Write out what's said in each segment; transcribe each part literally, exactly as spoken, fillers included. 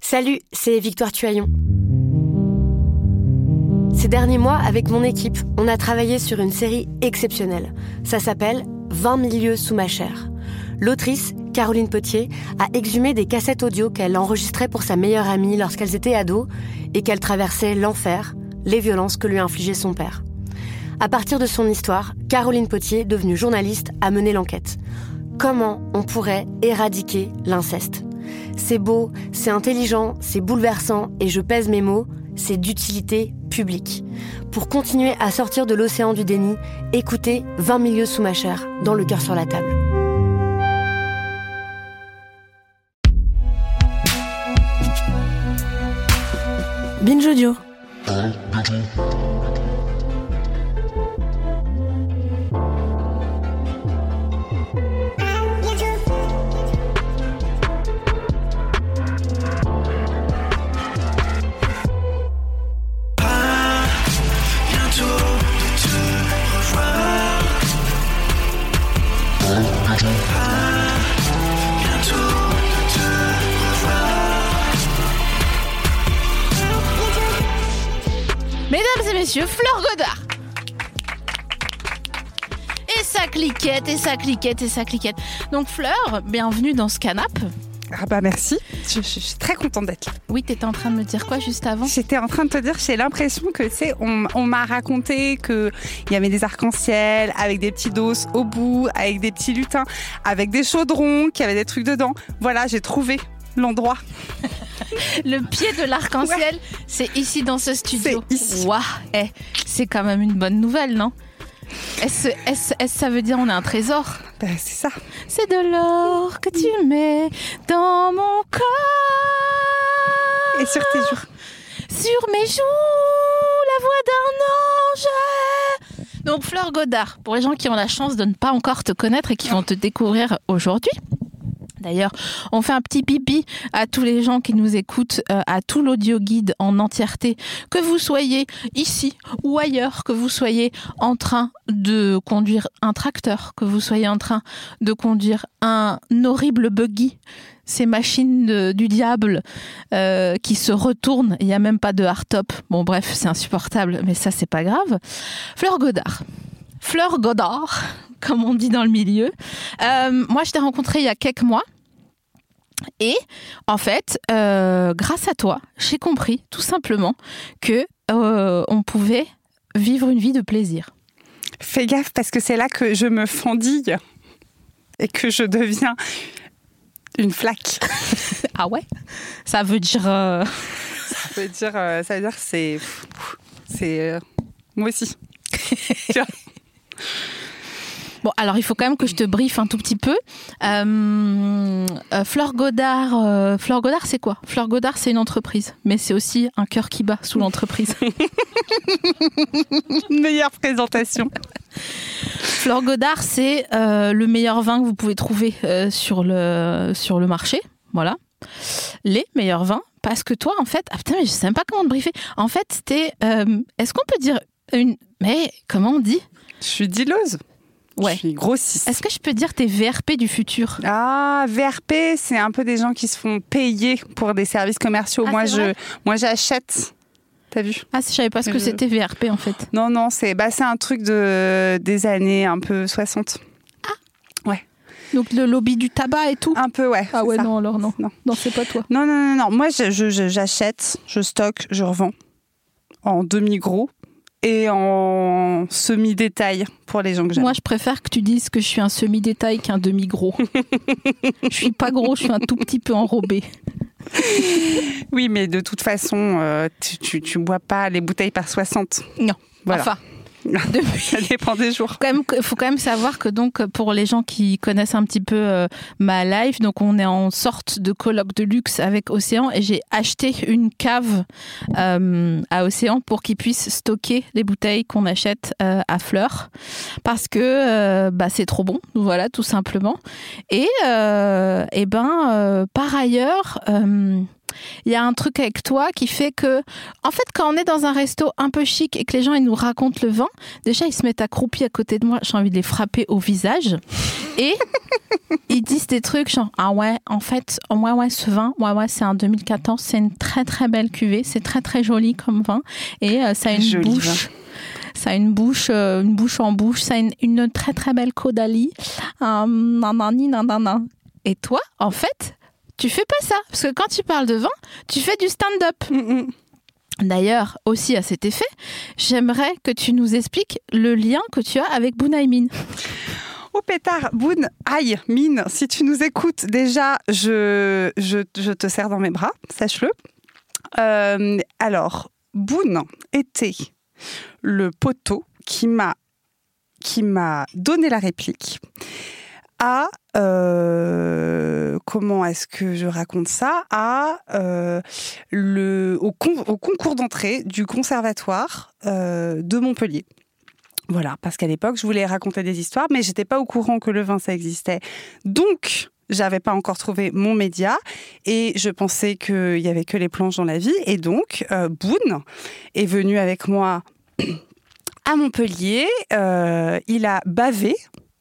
Salut, c'est Victoire Tuaillon. Ces derniers mois, avec mon équipe, on a travaillé sur une série exceptionnelle. Ça s'appelle « vingt mille lieues sous ma chair ». L'autrice, Caroline Potier, a exhumé des cassettes audio qu'elle enregistrait pour sa meilleure amie lorsqu'elles étaient ados et qu'elle traversait l'enfer, les violences que lui infligeait son père. À partir de son histoire, Caroline Potier, devenue journaliste, a mené l'enquête. Comment on pourrait éradiquer l'inceste ? C'est beau, c'est intelligent, c'est bouleversant et je pèse mes mots, c'est d'utilité publique. Pour continuer à sortir de l'océan du déni, écoutez vingt mille lieues sous ma chair, dans Le cœur sur la table. Binge Audio. Mesdames et messieurs, Fleur Godard. Et ça cliquette, et ça cliquette, et ça cliquette. Donc Fleur, bienvenue dans ce canapé. Ah bah merci, je, je, je suis très contente d'être là. Oui, t'étais en train de me dire quoi juste avant ? J'étais en train de te dire, j'ai l'impression que, tu sais, on, on m'a raconté qu'il y avait des arcs-en-ciel avec des petits dos au bout, avec des petits lutins, avec des chaudrons, qu'il y avait des trucs dedans. Voilà, j'ai trouvé l'endroit. Le pied de l'arc-en-ciel, ouais. C'est ici dans ce studio. C'est ici. Waouh, eh, c'est quand même une bonne nouvelle, non ? Est-ce, est-ce, est-ce ça veut dire on a un trésor ? Ben, c'est ça. C'est de l'or que tu mets dans mon corps. Et sur tes joues. Sur mes joues, la voix d'un ange. Donc Fleur Godard, pour les gens qui ont la chance de ne pas encore te connaître et qui vont te découvrir aujourd'hui. D'ailleurs, on fait un petit pipi à tous les gens qui nous écoutent, euh, à tout l'audio guide en entièreté, que vous soyez ici ou ailleurs, que vous soyez en train de conduire un tracteur, que vous soyez en train de conduire un horrible buggy, ces machines de, du diable euh, qui se retournent, il n'y a même pas de hardtop. Bon bref, c'est insupportable, mais ça c'est pas grave. Fleur Godard. Fleur Godard, comme on dit dans le milieu. Euh, moi, je t'ai rencontrée il y a quelques mois. Et en fait, euh, grâce à toi, j'ai compris tout simplement que euh, on pouvait vivre une vie de plaisir. Fais gaffe parce que c'est là que je me fendille et que je deviens une flaque. Ah ouais ? Ça veut dire... Euh... Ça veut dire, euh, ça veut dire que c'est... c'est euh, moi aussi. Tu vois ? Bon, alors il faut quand même que je te briefe un tout petit peu. Euh, euh, Fleur Godard, euh, Fleur Godard, c'est quoi ? Fleur Godard, c'est une entreprise, mais c'est aussi un cœur qui bat sous l'entreprise. Meilleure présentation. Fleur Godard, c'est euh, le meilleur vin que vous pouvez trouver euh, sur le sur le marché. Voilà, les meilleurs vins. Parce que toi, en fait, ah putain, mais je sais même pas comment te briefer. En fait, t'es, euh, est-ce qu'on peut dire une, mais comment on dit ? Je suis dealeuse. Ouais. Je suis grossiste. Est-ce que je peux dire tes V R P du futur ? Ah, V R P, c'est un peu des gens qui se font payer pour des services commerciaux. Ah, moi, c'est je, vrai ? moi, j'achète. T'as vu ? Ah, je savais pas ce que je... c'était V R P en fait. Non, non, c'est, bah, c'est un truc de, des années un peu soixante. Ah. Ouais. Donc le lobby du tabac et tout ? Un peu, ouais. Ah ouais, ça. non, alors non. Non, non c'est pas toi. Non, non, non, non. Moi, je, je, j'achète, je stocke, je revends en demi-gros. Et en semi-détail pour les gens que j'aime. Moi, je préfère que tu dises que je suis un semi-détail qu'un demi-gros. Je suis pas gros, je suis un tout petit peu enrobé. Oui, mais de toute façon, euh, tu, tu, tu bois pas les bouteilles par soixante. Non, voilà. Enfin... Depuis... Ça dépend des jours. Il faut quand même savoir que donc, pour les gens qui connaissent un petit peu euh, ma life, donc on est en sorte de colloque de luxe avec Océan et j'ai acheté une cave euh, à Océan pour qu'ils puissent stocker les bouteilles qu'on achète euh, à Fleur parce que euh, bah, c'est trop bon, voilà, tout simplement. Et, euh, et ben, euh, par ailleurs... Euh, il y a un truc avec toi qui fait que, en fait, quand on est dans un resto un peu chic et que les gens ils nous racontent le vin, déjà ils se mettent accroupis à côté de moi, j'ai envie de les frapper au visage et ils disent des trucs genre ah ouais, en fait, ouais ouais, ce vin, ouais ouais, c'est un deux mille quatorze, c'est une très très belle cuvée, c'est très très joli comme vin et euh, ça a une Joli bouche. vin. Ça a une bouche, euh, une bouche en bouche, ça a une, une très très belle caudalie. Euh, nanani, nanana. Et toi, en fait, tu fais pas ça. Parce que quand tu parles de vin, tu fais du stand-up. Mm-mm. D'ailleurs, aussi à cet effet, j'aimerais que tu nous expliques le lien que tu as avec Bunaimin. Oh pétard, Boun, aïe, Mine, si tu nous écoutes, déjà, je, je, je te serre dans mes bras, sache-le. Euh, alors, Boun était le poteau qui m'a, qui m'a donné la réplique à, euh, comment est-ce que je raconte ça, à, euh, le, au, con, au concours d'entrée du conservatoire euh, de Montpellier. Voilà, parce qu'à l'époque, je voulais raconter des histoires, mais j'étais pas au courant que le vin, ça existait. Donc, j'avais pas encore trouvé mon média et je pensais qu'il y avait que les planches dans la vie. Et donc, euh, Boun est venu avec moi à Montpellier. Euh, il a bavé.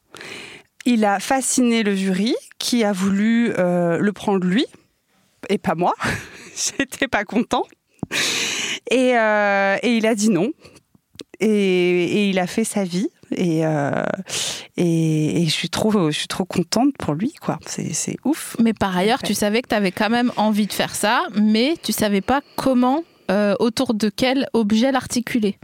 Il a fasciné le jury qui a voulu euh, le prendre lui et pas moi. J'étais pas content. Et, euh, et il a dit non. Et, et il a fait sa vie et, euh, et, et je suis trop je suis trop contente pour lui quoi, c'est, c'est ouf. Mais par ailleurs, ouais. Tu savais que tu avais quand même envie de faire ça, mais tu savais pas comment, euh, autour de quel objet l'articuler.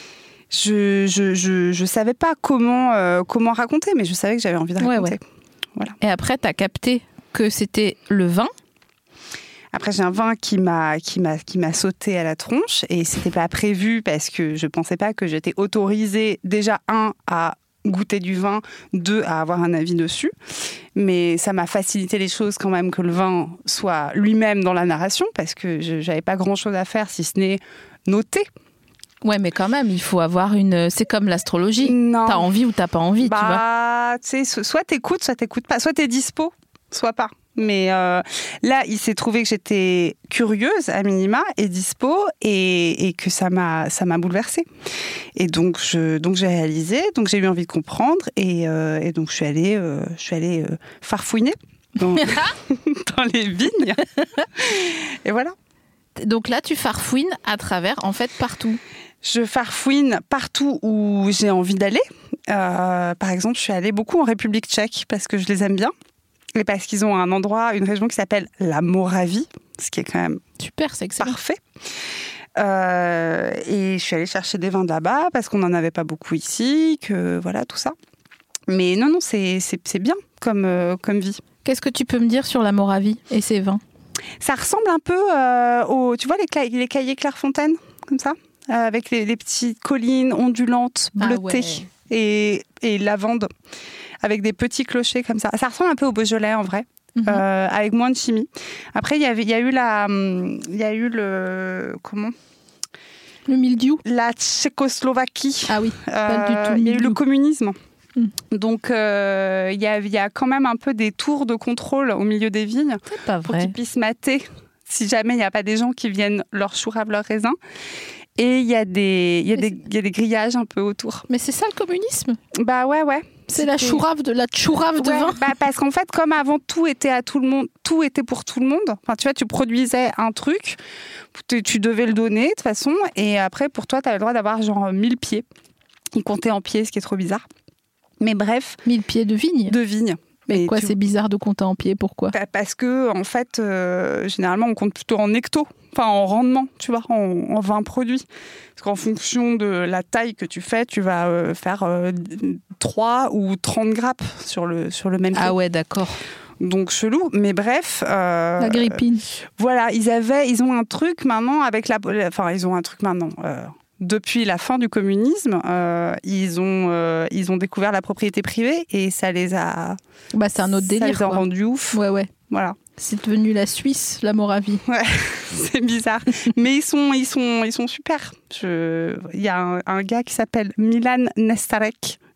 Je je je, je savais pas comment euh, comment raconter, mais je savais que j'avais envie de raconter. Ouais, ouais. Voilà. Et après, tu as capté que c'était le vin. Après, j'ai un vin qui m'a, qui m'a, qui m'a sauté à la tronche et c'était pas prévu parce que je pensais pas que j'étais autorisée, déjà, un, à goûter du vin, deux, à avoir un avis dessus. Mais ça m'a facilité les choses quand même que le vin soit lui-même dans la narration parce que je, j'avais pas grand-chose à faire si ce n'est noter. Ouais, mais quand même, il faut avoir une... C'est comme l'astrologie. Non. T'as envie ou t'as pas envie, bah, tu vois. Bah, tu sais, soit t'écoutes, soit t'écoutes pas. Soit t'es dispo, soit pas. Mais euh, là, il s'est trouvé que j'étais curieuse, à minima, et dispo, et, et que ça m'a, ça m'a bouleversée. Et donc, je, donc j'ai réalisé, donc j'ai eu envie de comprendre, et, euh, et donc je suis allée, euh, je suis allée euh, farfouiner dans, dans les vignes. Et voilà. Donc là, tu farfouines à travers, en fait, partout. Je farfouine partout où j'ai envie d'aller. Euh, par exemple, je suis allée beaucoup en République tchèque, parce que je les aime bien. Et parce qu'ils ont un endroit, une région qui s'appelle la Moravie, ce qui est quand même super, c'est excellent. Parfait. Euh, et je suis allée chercher des vins de là-bas parce qu'on n'en avait pas beaucoup ici, que voilà, tout ça. Mais non, non, c'est, c'est, c'est bien comme, euh, comme vie. Qu'est-ce que tu peux me dire sur la Moravie et ses vins ? Ça ressemble un peu euh, aux, tu vois, les, ca- les cahiers Clairefontaine, comme ça, euh, avec les, les petites collines ondulantes, bleutées, ah ouais. et, et lavande. Avec des petits clochers comme ça. Ça ressemble un peu au Beaujolais en vrai, mmh. euh, avec moins de chimie. Après, il y avait, il y a eu la, il y a eu le, comment ? Le mildiou. La Tchécoslovaquie. Ah oui, euh, pas du tout. Il y a eu le communisme. Mmh. Donc, euh, il y a, il y a quand même un peu des tours de contrôle au milieu des vignes. C'est pas vrai. Pour qu'ils puissent mater, si jamais il n'y a pas des gens qui viennent leur chourave, leur raisin. Et il y a des, il y a des, il y a des grillages un peu autour. Mais c'est ça le communisme ? Bah ouais, ouais. C'est la chourave de la chourave de ouais, vin. Bah parce qu'en fait, comme avant tout était à tout le monde, tout était pour tout le monde. Enfin, tu vois, tu produisais un truc, tu, tu devais le donner de toute façon, et après pour toi, tu avais le droit d'avoir genre mille pieds. Ils comptaient en pieds, ce qui est trop bizarre. Mais bref. mille pieds de vigne. De vigne. Mais et quoi, tu... c'est bizarre de compter en pieds, pourquoi ? Parce que en fait, euh, généralement, on compte plutôt en hecto. Enfin, en rendement, tu vois, en, en vin produit. Parce qu'en fonction de la taille que tu fais, tu vas euh, faire euh, trois ou trente grappes sur le, sur le même pied. Ah ouais, d'accord. Donc, chelou. Mais bref... Euh, la grippine. Euh, voilà, ils, avaient, ils ont un truc maintenant avec la... Enfin, ils ont un truc maintenant... Euh, depuis la fin du communisme, euh, ils, ont, euh, ils ont découvert la propriété privée et ça les a... Bah, c'est un autre délire, ça les a quoi. rendus ouf. Ouais, ouais. Voilà. C'est devenu la Suisse, la Moravie. Ouais, c'est bizarre. Mais ils sont, ils sont, ils sont super. Je... Il y a un, un gars qui s'appelle Milan Nestarek.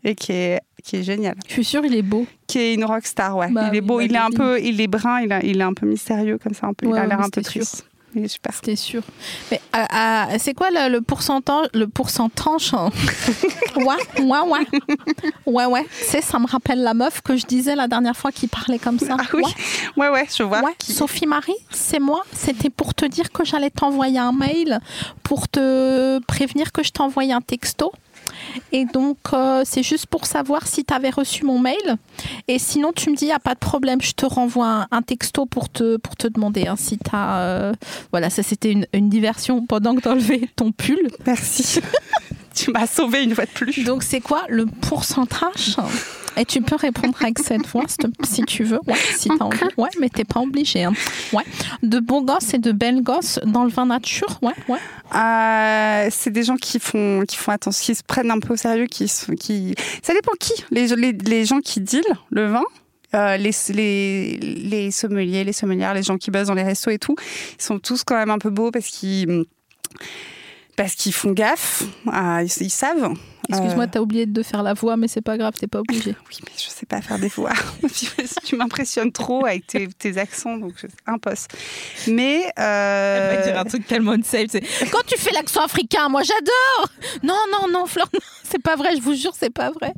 et qui est, qui est génial. Je suis sûre, il est beau. Qui est une rockstar, ouais. Bah, il est beau, oui, il est un magnifique. peu, il est brun, il, a, il est un peu mystérieux comme ça, un peu. Ouais, il a ouais, l'air mais un peu c'était sûr. triste. Il est super. C'était sûr. Mais euh, euh, c'est quoi le, le pourcentage le pourcentage hein Ouais, ouais, ouais. Ouais, ouais. Tu sais, ça me rappelle la meuf que je disais la dernière fois qui parlait comme ça. Ah oui. Ouais, ouais, je vois. Ouais. Qui... Sophie Marie, c'est moi. C'était pour te dire que j'allais t'envoyer un mail pour te prévenir que je t'envoyais un texto. Et donc, euh, c'est juste pour savoir si tu avais reçu mon mail. Et sinon, tu me dis, il n'y a pas de problème, je te renvoie un, un texto pour te, pour te demander hein, si tu as... Euh... Voilà, ça, c'était une, une diversion pendant que tu enlevais ton pull. Merci. Tu m'as sauvée une fois de plus. Donc, c'est quoi le pourcentage ? Et tu peux répondre avec cette voix si tu veux, ouais, si t'as envie. Ouais, mais t'es pas obligé. Hein. Ouais. De beaux gosses et de belles gosses dans le vin nature, ouais, ouais. Euh, c'est des gens qui font, qui font attention, qui se prennent un peu au sérieux, qui, qui... Ça dépend qui. Les, les, les gens qui dealent le vin, euh, les, les, les sommeliers, les sommelières, les gens qui bossent dans les restos et tout, ils sont tous quand même un peu beaux parce qu'ils... Parce qu'ils font gaffe, euh, ils, ils savent. Excuse-moi, euh... t'as oublié de faire la voix, mais c'est pas grave, t'es pas obligé. Oui, mais je sais pas faire des voix. Tu m'impressionnes trop avec tes, tes accents, donc c'est un poste. Mais euh... Elle va dire un truc tellement safe. C'est... Quand tu fais l'accent africain, moi j'adore. Non, non, non, Fleur, non, c'est pas vrai. Je vous jure, c'est pas vrai.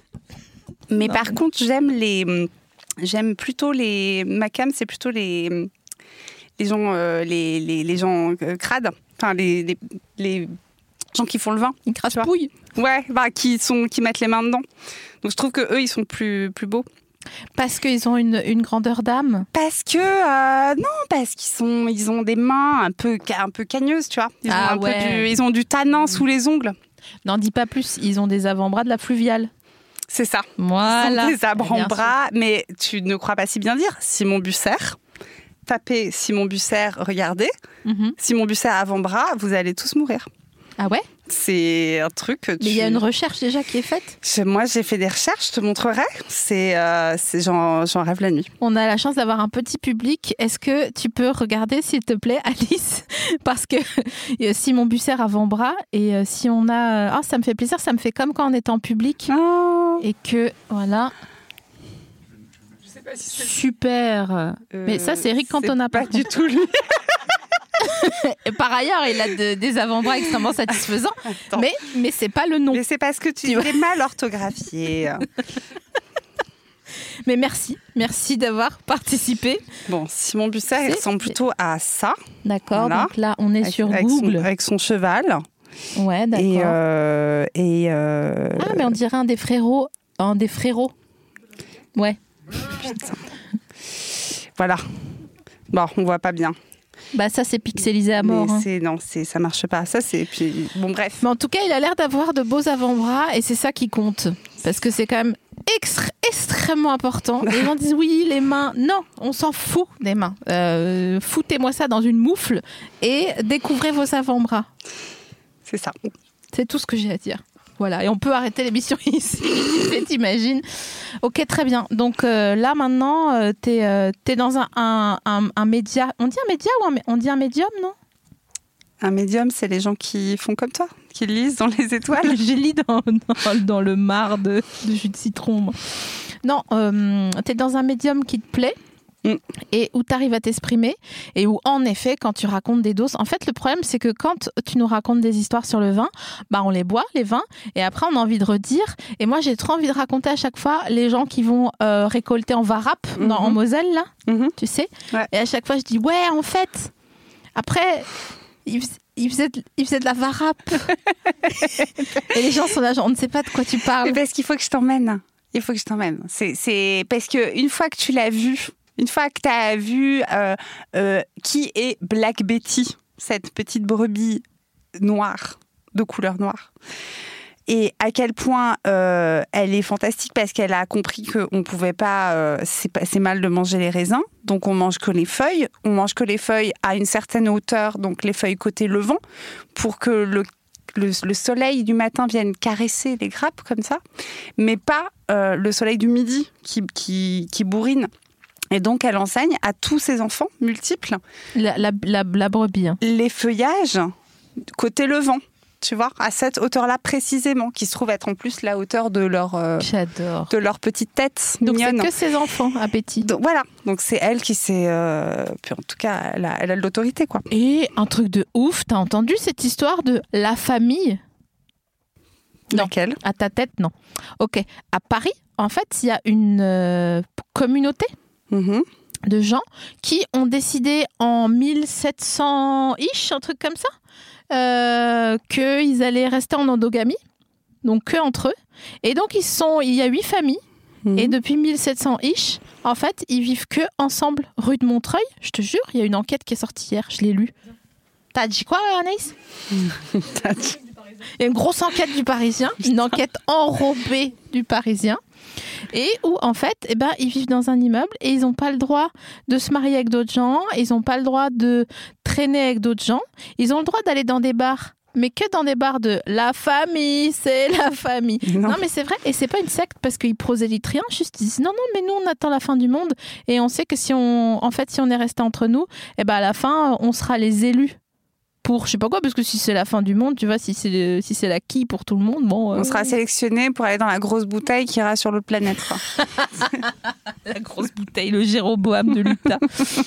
Mais non, par mais... contre, j'aime les, j'aime plutôt les. Ma cam, c'est plutôt les, les gens, euh, les, les, les gens euh, crades. Enfin, les, les, les gens qui font le vin. Ils crasse-pouillent. Ouais, bah, qui, sont, qui mettent les mains dedans. Donc je trouve qu'eux, ils sont plus, plus beaux. Parce qu'ils ont une, une grandeur d'âme. Parce que, euh, non, parce qu'ils sont, ils ont des mains un peu, un peu cagneuses, tu vois. Ils, ah, ont un ouais. peu du, ils ont du tanin sous les ongles. N'en dis pas plus, ils ont des avant-bras de la fluviale. C'est ça. Voilà. Ils ont des avant-bras, mais tu ne crois pas si bien dire. Simon Busser. Tapez Simon Busser, regardez. Mm-hmm. Simon Busser avant-bras, vous allez tous mourir. Ah ouais ? C'est un truc que tu... Mais il y a une recherche déjà qui est faite ? Moi, j'ai fait des recherches, je te montrerai. C'est, euh, c'est j'en, j'en rêve la nuit. On a la chance d'avoir un petit public. Est-ce que tu peux regarder, s'il te plaît, Alice ? Parce que Simon Busser avant-bras, et si on a... Ah, ça me fait plaisir, ça me fait comme quand on est en public. Oh. Et que, voilà... Pas si c'est... Super. Euh, mais ça, c'est Eric Cantona. Pas du tout lui. Et par ailleurs, il a de, des avant-bras extrêmement satisfaisants. Mais, mais c'est pas le nom. Mais c'est parce que tu es mal orthographié. Mais merci. Merci d'avoir participé. Bon, Simon Busser, il ressemble plutôt à ça. D'accord. Voilà. Donc là, on est avec, sur avec Google. Son, avec son cheval. Ouais, d'accord. Et, euh, et euh... Ah, mais on dirait un des frérots. Un des frérots. Ouais. Putain. Voilà. Bon, on voit pas bien. Bah ça, c'est pixelisé à mort. Mais hein. c'est, non, c'est, ça marche pas. Ça, c'est... Puis, bon, bref. Mais en tout cas, il a l'air d'avoir de beaux avant-bras et c'est ça qui compte. Parce que c'est quand même extra- extrêmement important. Les gens disent oui, les mains. Non, on s'en fout des mains. Euh, foutez-moi ça dans une moufle et découvrez vos avant-bras. C'est ça. C'est tout ce que j'ai à dire. Voilà, et on peut arrêter l'émission ici, t'imagines. Ok, très bien. Donc euh, là, maintenant, euh, t'es, euh, t'es dans un, un, un, un média. On dit un média ou un, on dit un médium, non ? Un médium, c'est les gens qui font comme toi, qui lisent dans les étoiles. J'ai lu dans, dans, dans le mar de, de jus de citron. Moi. Non, euh, t'es dans un médium qui te plaît. Mm. Et où tu arrives à t'exprimer et où en effet quand tu racontes des doses, en fait le problème c'est que quand tu nous racontes des histoires sur le vin, bah on les boit les vins et après on a envie de redire et moi j'ai trop envie de raconter à chaque fois les gens qui vont euh, récolter en Varap mm-hmm. dans, en Moselle là, mm-hmm. tu sais ouais. Et à chaque fois je dis ouais en fait après ils, ils, faisaient, de, ils faisaient de la Varap et les gens sont là genre on ne sait pas de quoi tu parles. Mais parce qu'il faut que je t'emmène, il faut que je t'emmène, c'est, c'est parce qu'une fois que tu l'as vu, une fois que tu as vu euh, euh, qui est Black Betty, cette petite brebis noire, de couleur noire, et à quel point euh, elle est fantastique parce qu'elle a compris qu'on pouvait pas, euh, c'est, pas, c'est mal de manger les raisins, donc on mange que les feuilles, on mange que les feuilles à une certaine hauteur, donc les feuilles côté levant, pour que le Le, le soleil du matin vienne caresser les grappes comme ça, mais pas euh, le soleil du midi qui, qui, qui bourrine. Et donc, elle enseigne à tous ses enfants multiples la, la, la, la brebis. Hein. Les feuillages côté levant. tu vois, à cette hauteur-là précisément, qui se trouve être en plus la hauteur de leur, euh, J'adore. de leur petite tête Donc mignonne. c'est que ses enfants à Betty. Donc voilà, donc c'est elle qui s'est... Euh... Puis en tout cas, elle a, elle a de l'autorité, quoi. Et un truc de ouf, t'as entendu cette histoire de la famille ? Non. Laquelle ? À ta tête, non. Ok. À Paris, en fait, il y a une euh, communauté Mm-hmm. de gens qui ont décidé en mille sept cents-ish, un truc comme ça, euh, qu'ils allaient rester en endogamie, donc que entre eux. Et donc, ils sont, il y a huit familles. Mm-hmm. Et depuis mille sept cents-ish, en fait, ils vivent que ensemble, rue de Montreuil. Je te jure, il y a une enquête qui est sortie hier, je l'ai lue. T'as dit quoi, Anaïs ? T'as dit- Il y a une grosse enquête du Parisien, une enquête enrobée du Parisien, et où en fait, eh ben, ils vivent dans un immeuble et ils n'ont pas le droit de se marier avec d'autres gens, ils n'ont pas le droit de traîner avec d'autres gens, ils ont le droit d'aller dans des bars, mais que dans des bars de la famille, c'est la famille. Non. Non, mais c'est vrai, et c'est pas une secte parce qu'ils prosélytent rien, juste ils disent non, non, mais nous on attend la fin du monde et on sait que si on, en fait, si on est resté entre nous, eh ben à la fin, on sera les élus. Pour je sais pas quoi, parce que si c'est la fin du monde, tu vois, si c'est le, si c'est la qui pour tout le monde, bon. euh, On sera sélectionné pour aller dans la grosse bouteille qui ira sur l'autre planète, quoi. La grosse bouteille, le Jéroboam de l'Utah.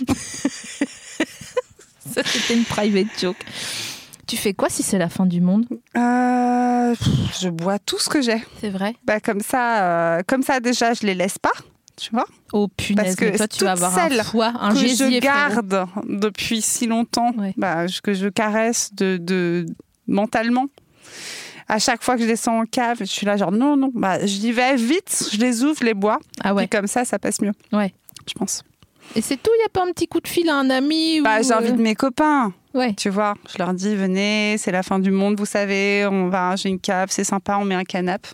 Ça, c'était une private joke. Tu fais quoi si c'est la fin du monde ? Euh, pff, je bois tout ce que j'ai. C'est vrai ? Bah, comme ça, euh, comme ça, déjà, je les laisse pas, tu vois. Oh punaise, Parce que mais toi tu vas toutes avoir un celles foie, un que gésier, je garde depuis si longtemps, Ouais. bah, que je caresse de, de mentalement. À chaque fois que je descends en cave, je suis là genre non, non, bah, j'y vais vite, je les ouvre, je les bois. Ah ouais. Et comme ça, ça passe mieux, Ouais. je pense. Et c'est tout, il n'y a pas un petit coup de fil à un ami Bah, ou, j'invite euh, mes copains, Ouais. tu vois. Je leur dis, venez, c'est la fin du monde, vous savez, on va, j'ai une cave, c'est sympa, on met un canapé.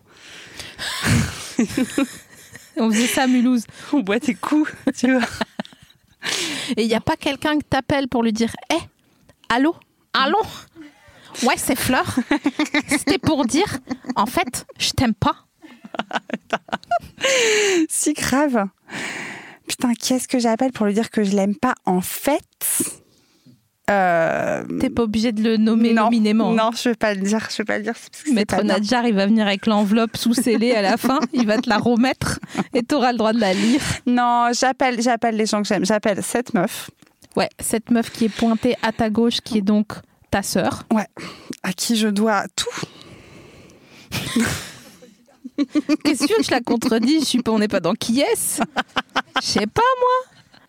On faisait ça à Mulhouse. On boit tes coups, tu vois. Et il n'y a pas quelqu'un qui t'appelle pour lui dire hé, allô, allô. Ouais, c'est Fleur. C'était pour dire, en fait, je t'aime pas. Si grave. Putain, qui est-ce que j'appelle pour lui dire que je l'aime pas en fait euh... T'es pas obligé de le nommer non, nominément. Non, je vais pas le dire. Je vais pas le dire. Parce que c'est Maître pas bien. Nadjar, il va venir avec l'enveloppe sous-scellée à la fin. Il va te la remettre et t'auras le droit de la lire. Non, j'appelle, j'appelle les gens que j'aime. J'appelle cette meuf. Ouais, cette meuf qui est pointée à ta gauche, qui est donc ta sœur. Ouais, à qui je dois tout. Qu'est-ce que tu veux que je la contredis? Je suis pas, on n'est pas dans qui est-ce? Je sais pas, moi.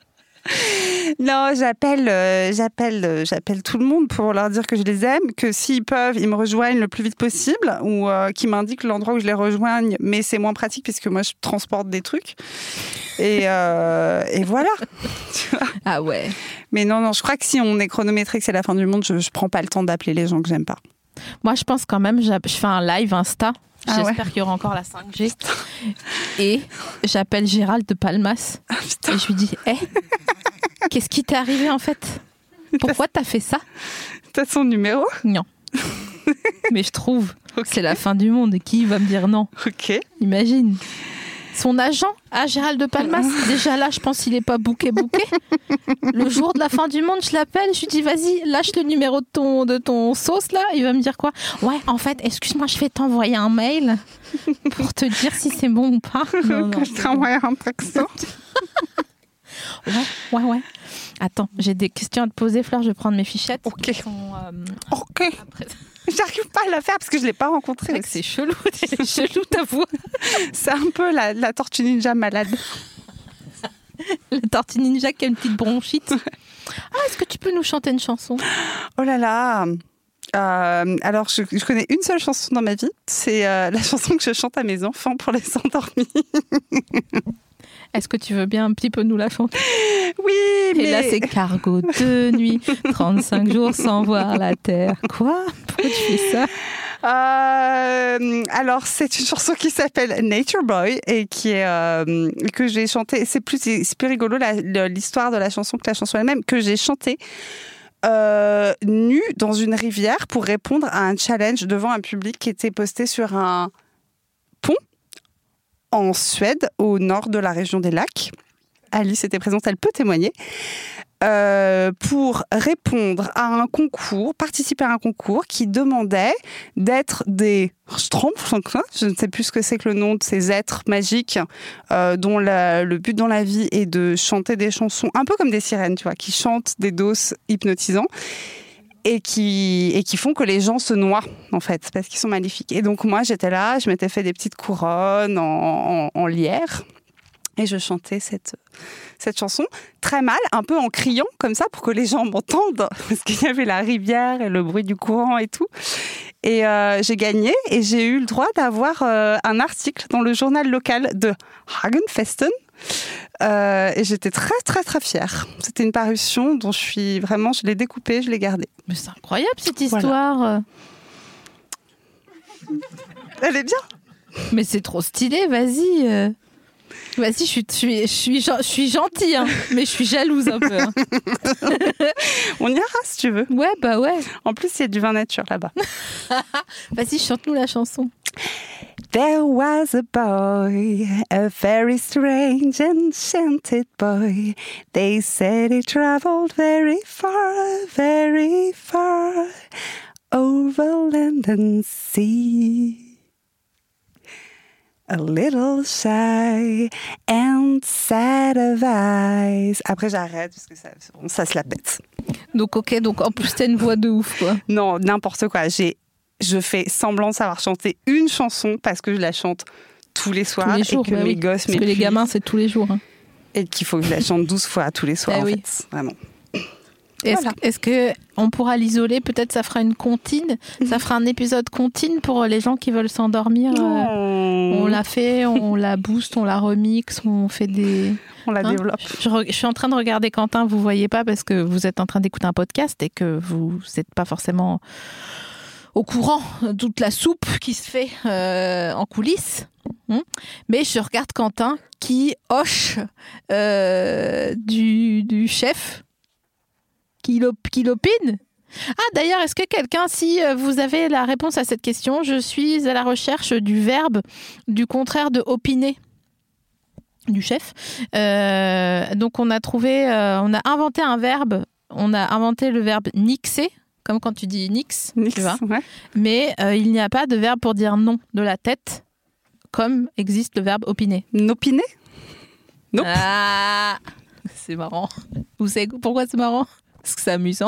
Non, j'appelle, euh, j'appelle, euh, j'appelle tout le monde pour leur dire que je les aime, que s'ils peuvent, ils me rejoignent le plus vite possible, ou euh, qu'ils m'indiquent l'endroit où je les rejoigne, mais c'est moins pratique puisque moi je transporte des trucs. Et, euh, et voilà. Tu vois. Ah ouais. Mais non, non, je crois que si on est chronométré, que c'est la fin du monde, je, je prends pas le temps d'appeler les gens que j'aime pas. Moi, je pense quand même, je fais un live Insta. Ah J'espère ouais. qu'il y aura encore la cinq G. Et j'appelle Gérald de Palmas. Ah, Et je lui dis, hé, qu'est-ce qui t'est arrivé en fait? Pourquoi t'as fait ça? T'as son numéro? Non. Mais je trouve que c'est la fin du monde. Et qui va me dire non? Ok. Imagine. Son agent, à Gérald de Palmas, déjà là, je pense qu'il n'est pas bouqué bouqué. Le jour de la fin du monde, je l'appelle, je lui dis, vas-y, lâche le numéro de ton, de ton sauce, là. Il va me dire quoi? Ouais, en fait, excuse-moi, je vais t'envoyer un mail pour te dire si c'est bon ou pas. Non, non, Que je t'ai envoyé un texto. Ouais, ouais, ouais. Attends, j'ai des questions à te poser, Fleur, je vais prendre mes fichettes. Ok. Qui sont, euh, Ok. après- J'arrive pas à la faire parce que je l'ai pas rencontré. C'est vrai que c'est chelou, c'est chelou ta voix. C'est un peu la, la tortue ninja malade. La tortue ninja qui a une petite bronchite. Ah, est-ce que tu peux nous chanter une chanson? Oh là là. Euh, alors, je, je connais une seule chanson dans ma vie. C'est euh, la chanson que je chante à mes enfants pour les endormir. Est-ce que tu veux bien un petit peu nous la chanter? Oui, mais... Et là, c'est cargo de nuit, trente-cinq jours sans voir la terre. Quoi? Pourquoi tu fais ça? Euh, alors, c'est une chanson qui s'appelle Nature Boy et qui est euh, que j'ai chantée. C'est plus, c'est plus rigolo la, l'histoire de la chanson que la chanson elle-même, que j'ai chantée euh, nue dans une rivière pour répondre à un challenge devant un public qui était posté sur un pont en Suède, au nord de la région des lacs. Alice était présente, elle peut témoigner. euh, pour répondre à un concours, participer à un concours qui demandait d'être des Schtroumpfs, je ne sais plus ce que c'est que le nom de ces êtres magiques euh, dont la, le but dans la vie est de chanter des chansons un peu comme des sirènes, tu vois, qui chantent des doses hypnotisants. Et qui, et qui font que les gens se noient, en fait, parce qu'ils sont magnifiques. Et donc, moi, j'étais là, je m'étais fait des petites couronnes en, en, en lierre, et je chantais cette, cette chanson très mal, un peu en criant, comme ça, pour que les gens m'entendent, parce qu'il y avait la rivière et le bruit du courant et tout. Et euh, j'ai gagné, et j'ai eu le droit d'avoir euh, un article dans le journal local de Hagenfesten. Euh, et j'étais très très très fière. C'était une parution dont je suis vraiment, je l'ai découpée, je l'ai gardée. Mais c'est incroyable cette histoire. Voilà. Elle est bien. Mais c'est trop stylé, vas-y. Euh... Vas-y, je suis, je suis, je suis, je suis gentille, hein, mais je suis jalouse un peu. Hein. On ira si tu veux. Ouais, bah ouais. En plus, il y a du vin nature là-bas. Vas-y, chante-nous la chanson. There was a boy, a very strange enchanted boy. They said he traveled very far, very far, over land and sea. A little shy and sad of eyes. Après, j'arrête parce que ça, ça se la pète. Donc, ok, donc en plus, t'as une voix de ouf, quoi. Non, n'importe quoi. J'ai, je fais semblant de savoir chanter une chanson parce que je la chante tous les soirs tous les jours, et que bah mes oui. gosses Parce que les gamins, c'est tous les jours. Hein. Et qu'il faut que je la chante douze fois tous les soirs, bah en oui. fait. Vraiment. Est-ce, voilà. est-ce qu'on pourra l'isoler? Peut-être ça fera une comptine. Ça fera un épisode comptine pour les gens qui veulent s'endormir. Oh. Euh, on l'a fait, on la booste, on la remixe, on fait des... On la hein développe. Je, je suis en train de regarder Quentin, vous ne voyez pas parce que vous êtes en train d'écouter un podcast et que vous n'êtes pas forcément au courant de toute la soupe qui se fait euh, en coulisses. Hum. Mais je regarde Quentin qui hoche euh, du, du chef. Qui, l'op- qui l'opine. Ah, d'ailleurs, est-ce que quelqu'un, si vous avez la réponse à cette question, je suis à la recherche du verbe du contraire de opiner du chef. Euh, donc, on a trouvé, euh, on a inventé un verbe, on a inventé le verbe nixer, comme quand tu dis nix, nix tu vois. Ouais. Mais euh, il n'y a pas de verbe pour dire non de la tête, comme existe le verbe opiner. N'opiner ? Nope. Ah, c'est marrant. Vous savez pourquoi c'est marrant ? Parce que c'est amusant.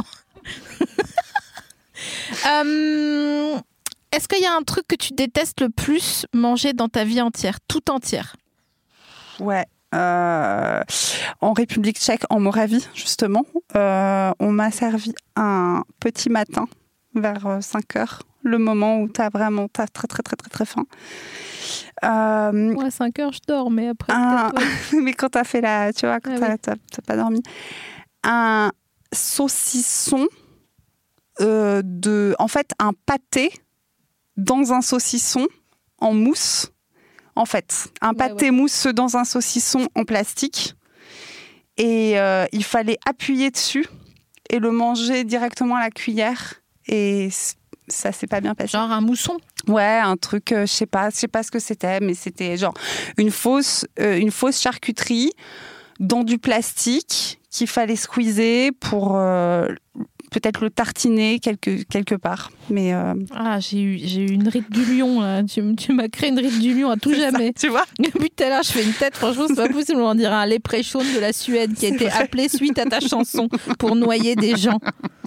euh, est-ce qu'il y a un truc que tu détestes le plus manger dans ta vie entière, tout entière ? Ouais. Euh, en République tchèque, en Moravie, justement, euh, on m'a servi un petit matin vers cinq heures, le moment où tu as vraiment t'as très, très, très, très, très faim. Euh, Moi, à cinq heures, je dors, mais après... un, mais quand tu as fait la... Tu vois, quand ah, tu n'as oui. pas dormi. Un... saucisson euh, de, en fait, un pâté dans un saucisson en mousse. En fait, un ouais, pâté ouais. mousseux dans un saucisson en plastique. Et euh, il fallait appuyer dessus et le manger directement à la cuillère. Et ça s'est pas bien passé. Genre un mousson ? Ouais, un truc, euh, je sais pas, je sais pas ce que c'était, mais c'était genre une fausse, euh, une fausse charcuterie dans du plastique qu'il fallait squeezer pour euh, peut-être le tartiner quelque, quelque part. Mais euh... Ah, j'ai eu, j'ai eu une ride du lion, là. Tu, tu m'as créé une ride du lion à tout c'est jamais. Ça, tu vois ? Depuis tout à l'heure, je fais une tête, franchement, c'est pas possible. On dirait un léprechaun de la Suède qui a été vrai. appelé suite à ta chanson pour noyer des gens.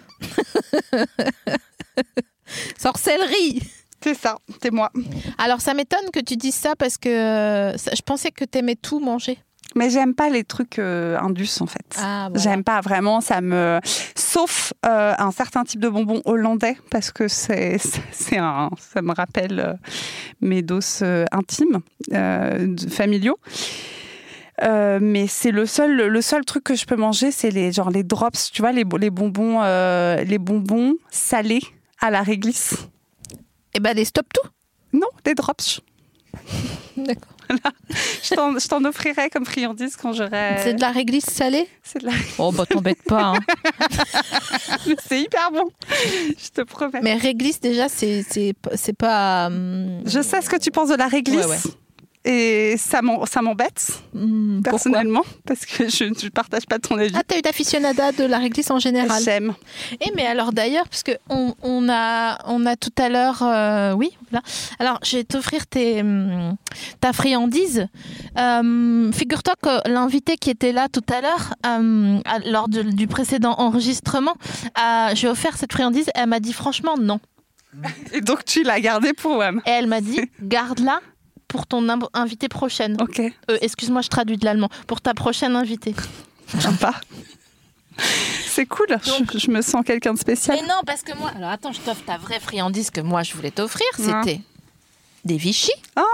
Sorcellerie ! C'est ça, c'est moi. Alors, ça m'étonne que tu dises ça parce que ça, je pensais que t'aimais tout manger. Mais j'aime pas les trucs euh, indus en fait. Ah, voilà. J'aime pas vraiment, ça me. Sauf euh, un certain type de bonbons hollandais parce que c'est c'est un, ça me rappelle euh, mes doses euh, intimes, euh, familiaux. Euh, mais c'est le seul le seul truc que je peux manger, c'est les genre les drops, tu vois, les les bonbons euh, les bonbons salés à la réglisse. Et ben les stop tout. Non, les drops. D'accord. Voilà. Je, t'en, je t'en offrirai comme friandise quand j'aurai... C'est de la réglisse salée ? C'est de la... Oh, bah t'embête pas. Hein. C'est hyper bon, je te promets. Mais réglisse, déjà, c'est, c'est, c'est pas... Hum... Je sais ce que tu penses de la réglisse. Ouais, ouais. Et ça, m'en, ça m'embête, Mmh, personnellement, parce que je ne partage pas ton avis. Ah, t'as une aficionada de la réglisse en général. J'aime. Eh, mais alors d'ailleurs, parce que on, on a, on a tout à l'heure, euh, oui, voilà. Alors, je vais t'offrir tes, hum, ta friandise. Euh, figure-toi que l'invité qui était là tout à l'heure, euh, à- lors de- du précédent enregistrement, euh, j'ai offert cette friandise. Et elle m'a dit franchement non. Et donc, tu l'as gardé pour Wam. Et elle m'a dit garde-la pour ton im- invité prochaine. Ok, Euh, excuse-moi, je traduis de l'allemand. Pour ta prochaine invitée. sympa. C'est cool, Donc- je, je me sens quelqu'un de spécial. Mais non, parce que moi. Alors attends, je t'offre ta vraie friandise que moi je voulais t'offrir. Ouais. C'était des Vichy.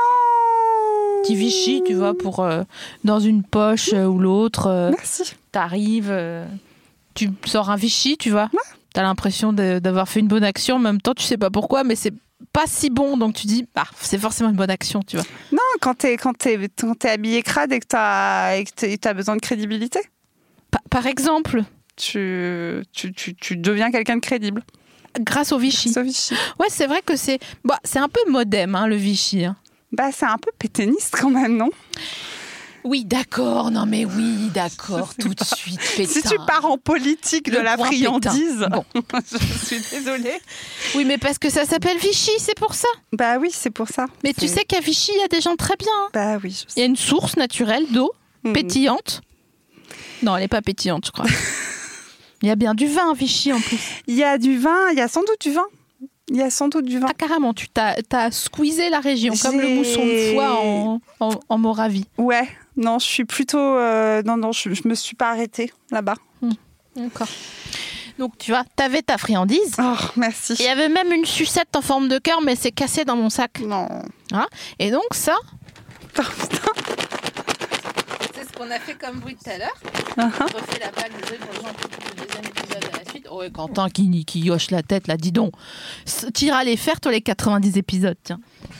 Oh Petit Vichy, tu vois, pour euh, dans une poche euh, ou l'autre. euh, Merci. T'arrives, euh, tu sors un Vichy, tu vois. T'as l'impression de- d'avoir fait une bonne action. En même temps, tu sais pas pourquoi, mais c'est pas si bon. Donc tu dis, ah, c'est forcément une bonne action, tu vois. Non, quand t'es, quand t'es, quand t'es habillé crade et que t'as, et que t'es- t'as besoin de crédibilité, Pa- par exemple, tu, tu, tu, tu deviens quelqu'un de crédible. grâce au Vichy. Sauf Vichy. Ouais, c'est vrai que c'est, bah, c'est un peu modem, hein, le Vichy. hein. Bah, c'est un peu pétainiste quand même, non? Oui, d'accord. Non, mais oui, d'accord. Tout de suite, pétain. Si tu pars en politique de Le la point friandise, pétain. Bon. je suis désolée. Oui, mais parce que ça s'appelle Vichy, c'est pour ça. Bah oui, c'est pour ça. Mais tu C'est- sais qu'à Vichy, il y a des gens très bien. hein. Bah oui, je Il y a sais. une source naturelle d'eau Mhm. pétillante. Non, elle n'est pas pétillante, je crois. Il y a bien du vin à Vichy en plus. Il y a du vin, il y a sans doute du vin. Il y a sans doute du vin. Ah, carrément, tu t'as, t'as squeezé la région, comme le J'ai- mousson de foie en, en, en Moravie. Ouais, non, je suis plutôt. euh, non, non, je, je me suis pas arrêtée là-bas. D'accord. Donc, tu vois, t'avais ta friandise. Oh, merci. Et il y avait même une sucette en forme de cœur, mais c'est cassé dans mon sac. Non. Et donc, ça, Oh, putain. c'est ce qu'on a fait comme bruit tout à l'heure. Uh-huh. On refait la blague de pour les gens qui écoutent le deuxième épisode à la suite. Oh, et Quentin qui, qui hoche la tête, là, dis donc. T'iras les faire, toi, les quatre-vingt-dix épisodes, tiens.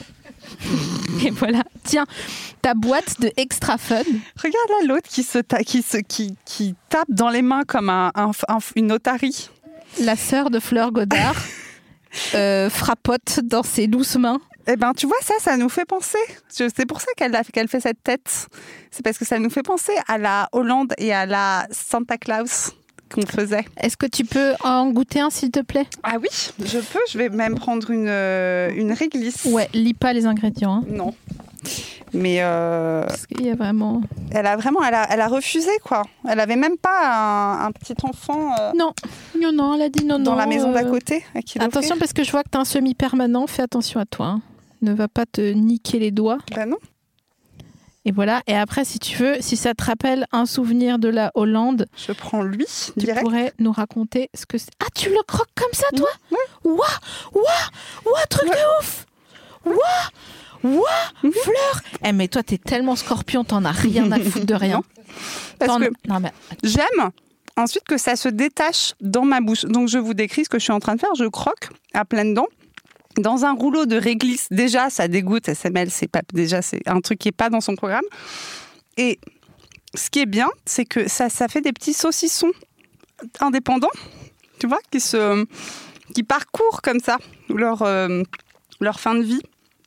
Et voilà. Tiens, ta boîte de Extra Fun. Regarde là l'autre qui se, ta- qui se qui, qui tape dans les mains comme un, un- un- une otarie. La sœur de Fleur Godard euh, frappote dans ses douces mains. Eh ben, tu vois, ça, ça nous fait penser. Je- C'est pour ça qu'elle, a- qu'elle fait cette tête. C'est parce que ça nous fait penser à la Hollande et à la Santa Claus qu'on faisait. Est-ce que tu peux en goûter un, s'il te plaît? Ah oui, je peux. Je vais même prendre une, euh, une réglisse. Ouais, lis pas les ingrédients. hein. Non. Mais euh, Parce qu'il y a vraiment... elle a vraiment, elle a, elle a refusé, quoi. Elle avait même pas un, un petit enfant euh, Non, non, non, elle a dit non, non. dans la maison d'à euh, côté à qui l'offrir. Attention, parce que je vois que tu as un semi-permanent. Fais attention à toi. hein. Ne va pas te niquer les doigts. Ben non. Et voilà. Et après, si tu veux, si ça te rappelle un souvenir de la Hollande, Je prends lui tu direct. pourrais nous raconter ce que c'est. Ah, tu le croques comme ça, toi? Ouah, ouah, ouah, truc de ouf! Ouah, ouah, Fleur! Eh, mais toi, t'es tellement scorpion, t'en as rien à foutre de rien. Non. Parce T'en- que Non, mais j'aime ensuite que ça se détache dans ma bouche. Donc je vous décris ce que je suis en train de faire. Je croque à pleines dents. Dans un rouleau de réglisse, déjà, ça dégoûte. S M L, c'est pas, déjà, c'est un truc qui n'est pas dans son programme. Et ce qui est bien, c'est que ça, ça fait des petits saucissons indépendants, tu vois, qui, se, qui parcourent comme ça leur, euh, leur fin de vie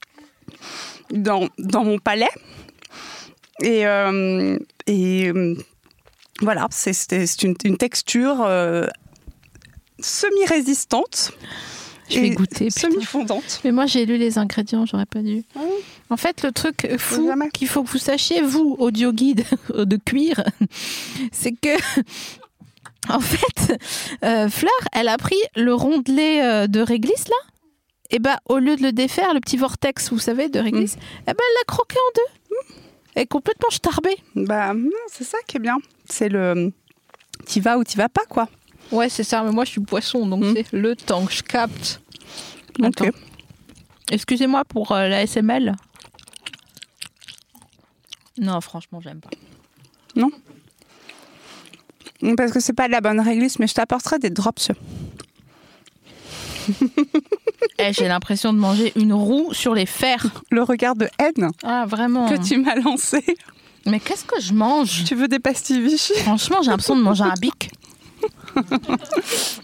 dans, dans mon palais. Et, euh, et euh, voilà, c'est, c'est c'est une, une texture euh, semi-résistante. je vais et goûter. putain. Semi-fondante. Mais moi, j'ai lu les ingrédients, j'aurais pas dû. Ah. En fait, le truc fou Jamais. qu'il faut que vous sachiez, vous, audio guide de cuir, c'est que, en fait, euh, Fleur, elle a pris le rondelet euh, de réglisse, là, et ben au lieu de le défaire, le petit vortex, vous savez, de réglisse, Mm. eh ben, elle l'a croqué en deux. Elle est complètement starbée. Bah non, c'est ça qui est bien. C'est le t'y vas ou t'y vas pas, quoi. Ouais, c'est ça, mais moi, je suis poisson, donc Mm. c'est le temps que je capte. Ok. Attends. Excusez-moi pour euh, la S M L. Non, franchement, j'aime pas. Parce que c'est pas de la bonne réglisse, mais je t'apporterai des drops. Eh, j'ai l'impression de manger une roue sur les fers. Le regard de haine Ah, vraiment. que tu m'as lancé. Mais qu'est-ce que je mange? Tu veux des pastilles Vichy? Franchement, j'ai l'impression de manger un bic.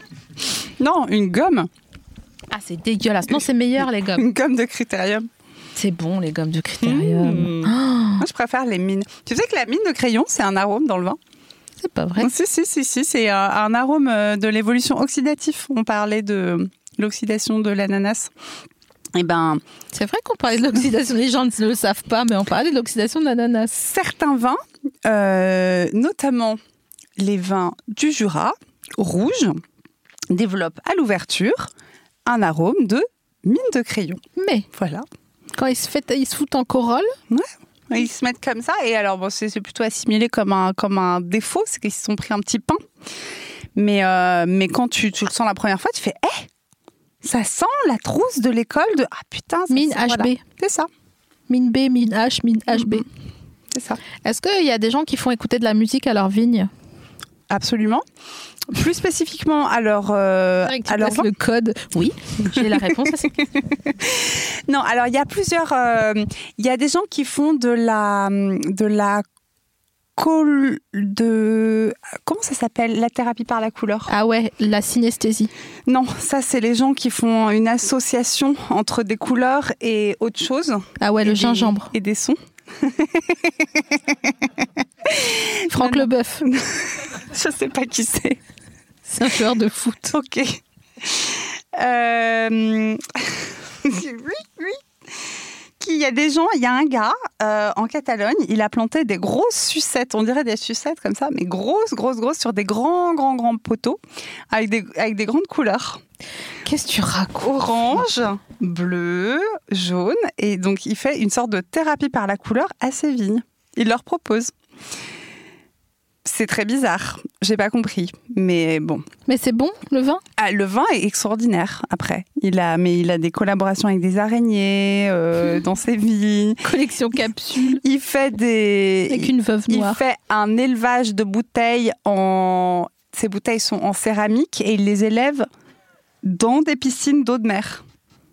Non, une gomme. Ah, c'est dégueulasse. Non, c'est meilleur, les gommes. Une gomme de critérium. C'est bon, les gommes de Critérium. Mmh. Oh, Moi, je préfère les mines. Tu sais que la mine de crayon, c'est un arôme dans le vin? c'est pas vrai. Si, si, si, si, c'est un, un arôme de l'évolution oxydative. On parlait de l'oxydation de l'ananas. Eh ben, C'est vrai qu'on parlait de l'oxydation. Les gens ne le savent pas, mais on parlait de l'oxydation de l'ananas. certains vins, euh, notamment les vins du Jura, rouges, développent à l'ouverture un arôme de mine de crayon. Mais Voilà. quand ils se, fait, ils se foutent en corolle, Ils se mettent comme ça, et alors bon, c'est, c'est plutôt assimilé comme un, comme un défaut, c'est qu'ils se sont pris un petit pain. Mais, euh, mais quand tu, tu le sens la première fois, tu fais « Eh, ça sent la trousse de l'école de... Ah putain, ça mine sent- H B. voilà. » C'est ça, Mine B, mine H, mine H B. c'est ça. Est-ce qu'il y a des gens qui font écouter de la musique à leur vigne? Absolument. Plus spécifiquement, à leur, euh, Tu à leur passes vin. le code. Oui, j'ai la réponse à ça. Non, alors il y a plusieurs... euh, Il y a des gens qui font de la... De la col... de... Comment ça s'appelle? La thérapie par la couleur. Ah ouais, la synesthésie. Non, ça, c'est les gens qui font une association entre des couleurs et autre chose. Ah ouais, Et le des- gingembre. Et des sons. Franck Non, Leboeuf. Je sais pas qui c'est. C'est un joueur de foot. Ok. Euh... oui, oui. Il y a des gens, il y a un gars euh, en Catalogne, il a planté des grosses sucettes, on dirait des sucettes comme ça, mais grosses, grosses, grosses, sur des grands, grands, grands poteaux, avec des, avec des grandes couleurs. Qu'est-ce que tu racontes? Orange, bleu, jaune, et donc il fait une sorte de thérapie par la couleur à ses vignes. Il leur propose. C'est très bizarre, j'ai pas compris, mais bon. Mais c'est bon, le vin? Ah, le vin est extraordinaire après. Il a, mais il a des collaborations avec des araignées euh, dans ses vignes. Collection capsule. Il fait des. Avec une veuve il noire. fait un élevage de bouteilles en. Ces bouteilles sont en céramique et il les élève dans des piscines d'eau de mer.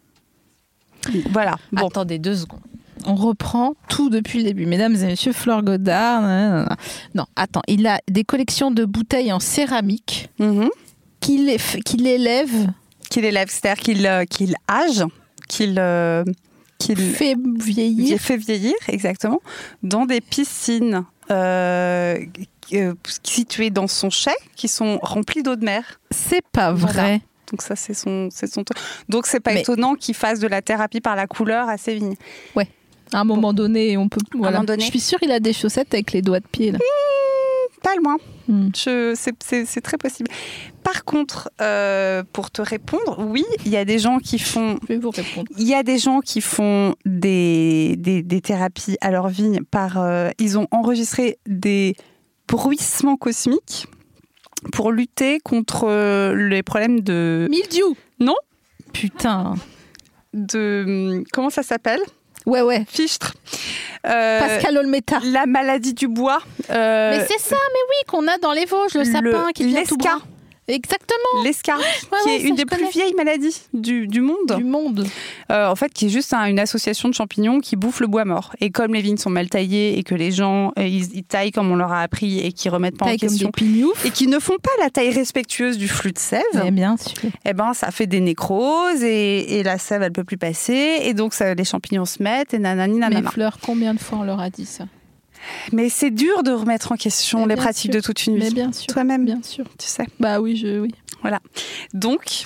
Voilà. Bon. Attendez deux secondes. On reprend tout depuis le début. Mesdames et messieurs, Fleur Godard. nanana. Non, attends. Il a des collections de bouteilles en céramique Mhm. qu'il é- qu'il élève, Qu'il élève, c'est-à-dire qu'il euh, qu'il âge, qu'il euh, qu'il fait vieillir. qui fait vieillir, exactement, dans des piscines euh, euh, situées dans son chai, qui sont remplies d'eau de mer. C'est pas Voilà. vrai. Donc ça, c'est son, c'est son truc. Donc c'est pas Mais- étonnant qu'il fasse de la thérapie par la couleur à ses vignes. À un moment donné, on peut. Voilà. moment donné. Je suis sûre qu'il a des chaussettes avec les doigts de pied. Là. Pas loin. Hmm. Je, c'est, c'est, c'est très possible. Par contre, euh, pour te répondre, oui, il y a des gens qui font. Je vais vous répondre. Il y a des gens qui font des, des, des thérapies à leur vigne par. Euh, ils ont enregistré des bruissements cosmiques pour lutter contre euh, les problèmes de. Mildiou. Non. Putain. de comment ça s'appelle? Ouais, ouais. Fichtre. Euh, Pascal Olmeta. La maladie du bois. Euh, Mais c'est ça, mais oui, qu'on a dans les Vosges, le, sapin qui devient tout l'esca. brun. Exactement. L'escar, Ouais, qui ouais, est ça, une je des plus connais. vieilles maladies du, du monde. Du monde. Euh, en fait, qui est juste un- une association de champignons qui bouffent le bois mort. Et comme les vignes sont mal taillées et que les gens, euh, ils, ils taillent comme on leur a appris et qui remettent pas Taille en comme question, des pignoufs. et qui ne font pas la taille respectueuse du flux de sève, Mais bien sûr. eh ben, ça fait des nécroses et, et la sève, elle peut plus passer. Et donc, ça, les champignons se mettent et nanani, Mais nanana. Fleur, combien de fois on leur a dit ça? Mais c'est dur de remettre en question Mais les bien pratiques sûr. de toute une Mais vie. bien sûr. Toi-même, Bien sûr. tu sais. Bah oui, je, oui. Donc,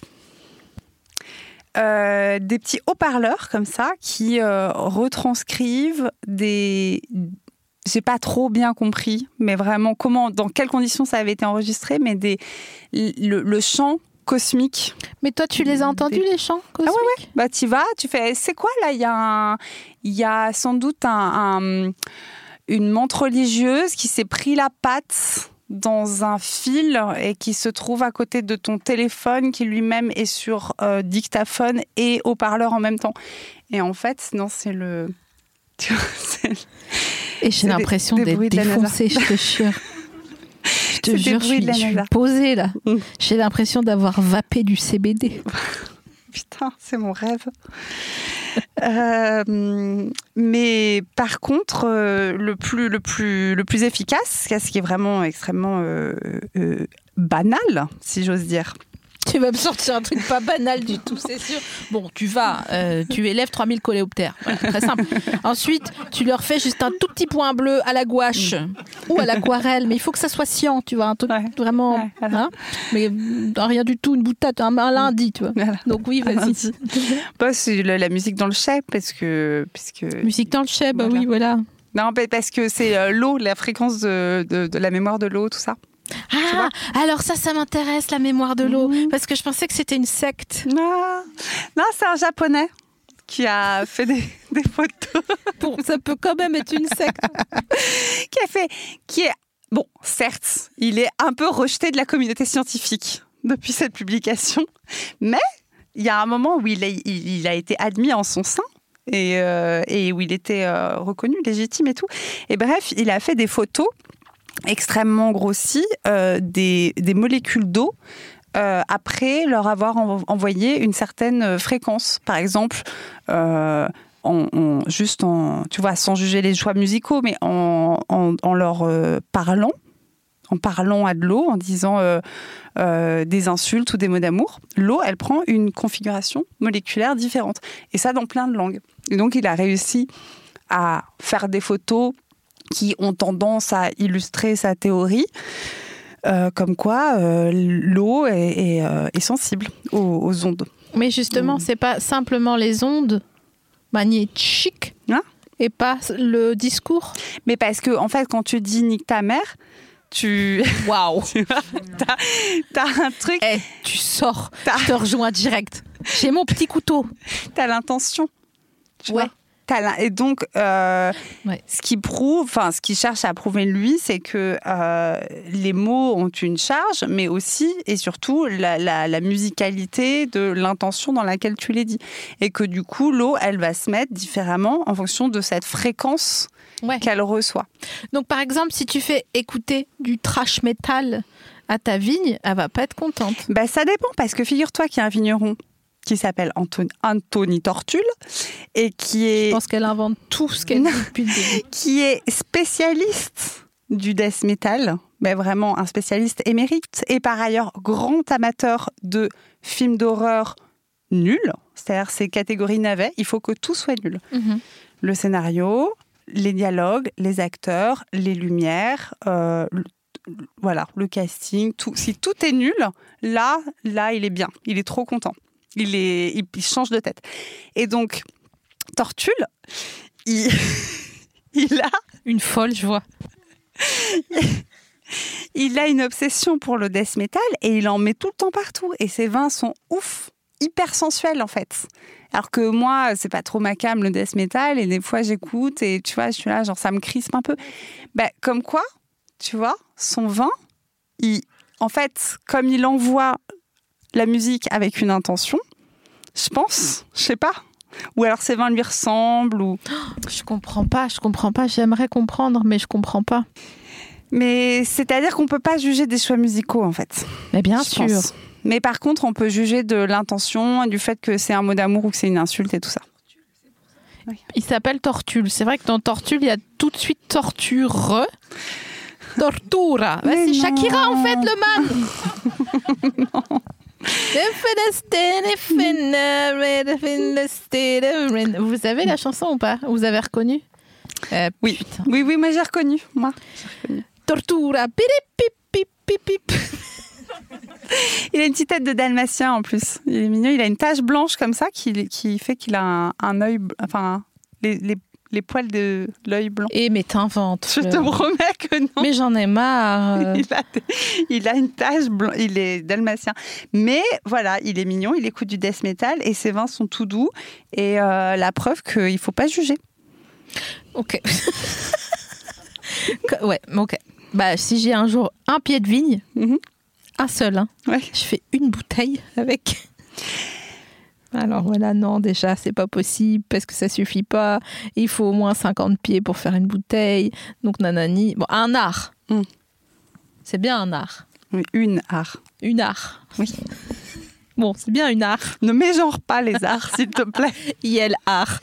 euh, des petits haut-parleurs comme ça qui euh, retranscrivent des... J'ai pas trop bien compris, mais vraiment comment, dans quelles conditions ça avait été enregistré, mais des, le, le chant cosmique. Mais toi, tu les as entendus, les chants cosmiques? Ah ouais, Bah, tu vas, tu fais, c'est quoi là? Il y a un, il y a sans doute un, un- une menthe religieuse qui s'est pris la patte dans un fil et qui se trouve à côté de ton téléphone qui lui-même est sur euh, dictaphone et haut-parleur en même temps. Et en fait, non, c'est le... tu vois, c'est le- Et c'est j'ai des- l'impression des d'être bruits de la NASA. défoncée, je te jure. Je te C'est des jure, je bruits de suis, la je suis NASA. posée là. Mm. J'ai l'impression d'avoir vapé du C B D. Putain, c'est mon rêve. Euh, mais par contre, euh, le, plus, le, plus, le plus efficace, ce qui est vraiment extrêmement euh, euh, banal, si j'ose dire, Tu vas me sortir un truc pas banal du tout, c'est sûr. Bon, tu vas, euh, tu élèves trois mille coléoptères. Voilà, très simple. Ensuite, tu leur fais juste un tout petit point bleu à la gouache ou à l'aquarelle. Mais il faut que ça soit cyan, tu vois. Un truc ouais. vraiment... Ouais, voilà. Hein, mais rien du tout, une boutade, un, un lundi, tu vois. Voilà. Donc oui, vas-y. Bah, c'est la, la musique dans le chai, parce que... Parce que... Musique dans le chai, bah voilà. oui, voilà. Non, parce que c'est euh, l'eau, la fréquence de, de, de la mémoire de l'eau, tout ça. Ah, alors ça, ça m'intéresse, la mémoire de l'eau, mmh. parce que je pensais que c'était une secte. Non, non, c'est un Japonais qui a fait des, des photos. Bon, ça peut quand même être une secte. qui a fait, qui est, bon, certes, il est un peu rejeté de la communauté scientifique depuis cette publication, mais il y a un moment où il a, il, il a été admis en son sein. Et, euh, et où il était euh, reconnu, légitime et tout. Et bref, il a fait des photos extrêmement grossies euh, des, des molécules d'eau euh, après leur avoir en, envoyé une certaine fréquence. Par exemple, euh, en, en, juste en, tu vois, sans juger les choix musicaux, mais en, en, en leur euh, parlant, en parlant à de l'eau, en disant euh, euh, des insultes ou des mots d'amour, l'eau, elle prend une configuration moléculaire différente. Et ça, dans plein de langues. Et donc, il a réussi à faire des photos qui ont tendance à illustrer sa théorie, euh, comme quoi euh, l'eau est, est, euh, est sensible aux, aux ondes. Mais justement, mmh. c'est pas simplement les ondes magnétiques hein et pas le discours. Mais parce que, en fait, quand tu dis nique ta mère, tu. Waouh! t'as, t'as un truc. Hey, tu sors, t'as... je te rejoins direct. J'ai mon petit couteau. T'as l'intention. Tu ouais. vois Et donc, euh, ouais. ce qui prouve, enfin, ce qu'il cherche à prouver lui, c'est que euh, les mots ont une charge, mais aussi et surtout la, la, la musicalité de l'intention dans laquelle tu les dis. Et que du coup, l'eau, elle va se mettre différemment en fonction de cette fréquence ouais. qu'elle reçoit. Donc, par exemple, si tu fais écouter du trash metal à ta vigne, elle va pas être contente. Ben, ça dépend, parce que figure-toi qu'il y a un vigneron qui s'appelle Anthony, Anthony Tortule et qui est... Je pense qu'elle invente tout ce qu'elle dit depuis le début. Qui est spécialiste du death metal, mais vraiment un spécialiste émérite, et par ailleurs grand amateur de films d'horreur nuls, c'est-à-dire ces catégories navets, il faut que tout soit nul. Mm-hmm. Le scénario, les dialogues, les acteurs, les lumières... Euh, voilà, le casting, tout. Si tout est nul, là, là, il est bien, il est trop content. Il, est, il, il change de tête. Et donc, Tortule, il, il a... Une folle, je vois. Il a une obsession pour le death metal et il en met tout le temps partout. Et ses vins sont ouf, hyper sensuels en fait. Alors que moi, c'est pas trop ma came le death metal et des fois j'écoute et tu vois, je suis là, genre ça me crispe un peu. Ben, comme quoi, tu vois, son vin, il, en fait, comme il envoie la musique avec une intention, je pense, je sais pas. Ou alors ses vins lui ressemblent. Ou... Oh, je comprends pas, je comprends pas. J'aimerais comprendre, mais je comprends pas. Mais c'est-à-dire qu'on peut pas juger des choix musicaux, en fait. Mais bien sûr. Pense. Mais par contre, on peut juger de l'intention, du fait que c'est un mot d'amour ou que c'est une insulte et tout ça. Oui. Il s'appelle Tortule. C'est vrai que dans Tortule, il y a tout de suite torture. Tortura. Bah, c'est non. Shakira, en fait, le man. Non. Vous avez la chanson ou pas? Vous avez reconnu? euh, oui. Putain. oui, oui, moi j'ai reconnu. Moi, j'ai reconnu. Tortura. Pip, pip, pip, pip. Il a une petite tête de dalmatien en plus. Il est mignon. Il a une tache blanche comme ça qui, qui fait qu'il a un, un œil, enfin les, les les poils de l'œil blanc. Et mais t'inventes. Je te promets que non. Mais j'en ai marre. Il a, il a une tache blanche, il est dalmatien. Mais voilà, il est mignon, il écoute du death metal et ses vins sont tout doux. Et euh, la preuve qu'il ne faut pas juger. Ok. Ouais, ok. Bah, si j'ai un jour un pied de vigne, mm-hmm. un seul, hein, ouais. je fais une bouteille avec... Alors voilà, non, déjà, c'est pas possible parce que ça suffit pas. Il faut au moins cinquante pieds pour faire une bouteille. Donc, nanani. Bon, un art. Mm. C'est bien un art. Oui, une art. Une art. Oui. Bon, c'est bien une art. Ne mégenre pas les arts, s'il te plaît. I L art.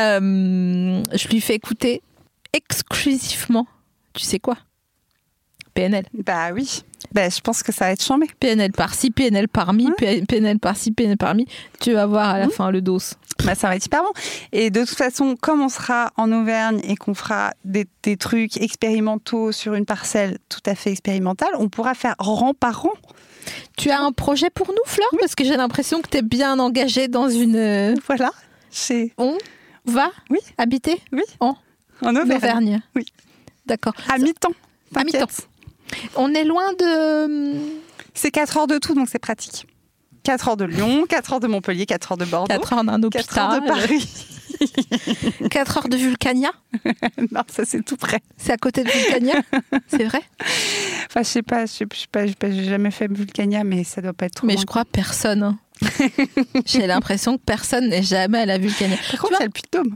Euh, je lui fais écouter exclusivement, tu sais quoi? P N L. Bah oui. Bah, je pense que ça va être chambé. P N L par-ci, P N L par-mi, ouais. P N L par-ci, P N L par-mi. Tu vas voir à la mmh. fin le dos. Bah, ça va être hyper bon. Et de toute façon, comme on sera en Auvergne et qu'on fera des, des trucs expérimentaux sur une parcelle tout à fait expérimentale, on pourra faire rang par rang. Tu as un projet pour nous, Fleur ? Oui. Parce que j'ai l'impression que tu es bien engagée dans une... Voilà. C'est... On va oui. habiter oui. en, en Auvergne. Auvergne. Oui. D'accord. À mi-temps. À mi-temps. On est loin de... C'est quatre heures de tout, donc c'est pratique. quatre heures de Lyon, quatre heures de Montpellier, quatre heures de Bordeaux. quatre heures d'un hôpital. quatre heures de Paris. quatre heures de Vulcania. Non, ça c'est tout près. C'est à côté de Vulcania. C'est vrai. Enfin, je sais pas, je sais, je sais pas, je sais pas, j'ai jamais fait Vulcania, mais ça doit pas être trop Mais loin. je crois personne. Hein. J'ai l'impression que personne n'est jamais à la Vulcania. Par contre, il y a le Puy-de-Dôme.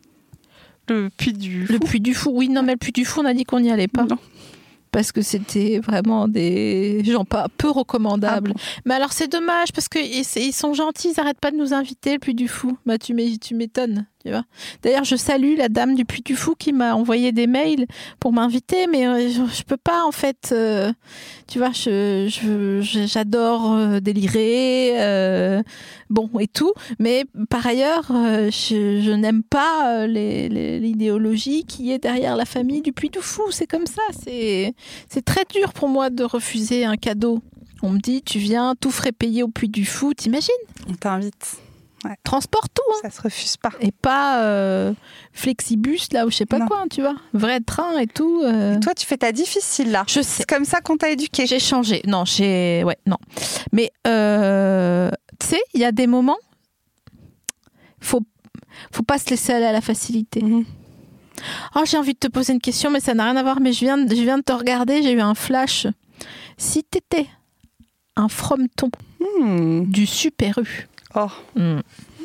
Le Puy du Fou. Le Puy du Fou, oui, non, mais le Puy du Fou, on a dit qu'on n'y allait pas. Non. Parce que c'était vraiment des gens pas peu recommandables. Ah bon. Mais alors c'est dommage parce qu'ils ils sont gentils, ils n'arrêtent pas de nous inviter, le Puy du Fou. Bah, tu m'étonnes, tu vois. D'ailleurs, je salue la dame du Puy du Fou qui m'a envoyé des mails pour m'inviter, mais euh, je, je peux pas en fait. Euh, tu vois, je, je, j'adore euh, délirer, euh, bon et tout, mais par ailleurs, euh, je, je n'aime pas euh, les, les, l'idéologie qui est derrière la famille du Puy du Fou. C'est comme ça, c'est c'est très dur pour moi de refuser un cadeau. On me dit, tu viens, tout frais payé au Puy du Fou, t'imagines ? On t'invite. Ouais. Transport tout. Hein. Ça se refuse pas. Et pas euh, Flexibus, là, ou je sais pas non. quoi, tu vois. Vrai train et tout. Euh... Et toi, tu fais ta difficile, là. Je sais. C'est comme ça qu'on t'a éduqué. J'ai changé. Non, j'ai... Ouais, non. Mais, euh, tu sais, il y a des moments, faut, faut pas se laisser aller à la facilité. Mm-hmm. Oh, j'ai envie de te poser une question, mais ça n'a rien à voir. Mais je viens, de, je viens de te regarder, j'ai eu un flash. Si t'étais un frometon mm. du Super U... Oh. Mmh.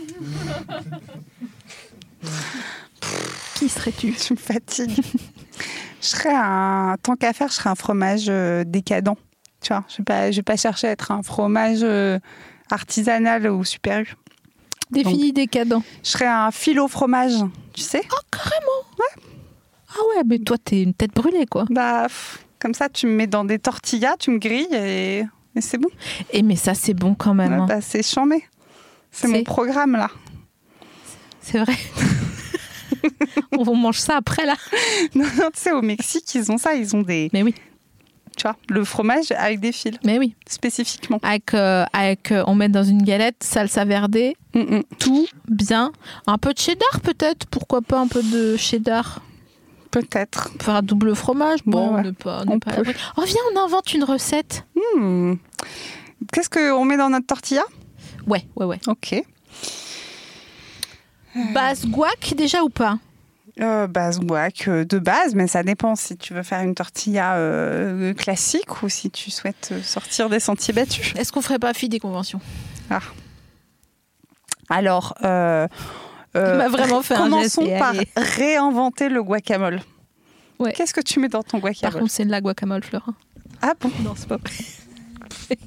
Qui serais-tu ? Tu me fatigues. Je serais un... Tant qu'à faire, je serais un fromage euh, décadent. Tu vois, je ne vais pas, je vais pas chercher à être un fromage euh, artisanal ou Super U. Défini décadent. Je serais un filo fromage, tu sais ? Oh, carrément ? Ouais. Ah ouais, mais toi, t'es une tête brûlée, quoi. Bah, pff, comme ça, tu me mets dans des tortillas, tu me grilles et, et c'est bon. Et mais ça, c'est bon quand même. Ouais, hein. bah, c'est chambé. C'est, c'est mon programme, là. C'est vrai. On mange ça après, là. Non, non, tu sais, au Mexique, ils ont ça. Ils ont des... Mais oui. Tu vois, le fromage avec des fils. Mais oui. Spécifiquement. Avec, euh, avec euh, on met dans une galette, salsa verde, Mm-mm. tout bien. Un peu de cheddar, peut-être. Pourquoi pas un peu de cheddar ? Peut-être. Faire un double fromage. Bon, ouais, on n'est pas... On pas oh, viens, on invente une recette. Mmh. Qu'est-ce qu'on met dans notre tortilla ? Ouais, ouais, ouais. Ok. Base guac déjà ou pas ? euh, Base guac euh, de base, mais ça dépend si tu veux faire une tortilla euh, classique ou si tu souhaites sortir des sentiers battus. Est-ce qu'on ferait pas fi des conventions ? Ah. Alors, euh, euh, on m'a vraiment fait commençons un geste par allez. réinventer le guacamole. Ouais. Qu'est-ce que tu mets dans ton guacamole ? Par contre, c'est de la guacamole, Fleur. Ah bon ? Non, c'est pas vrai.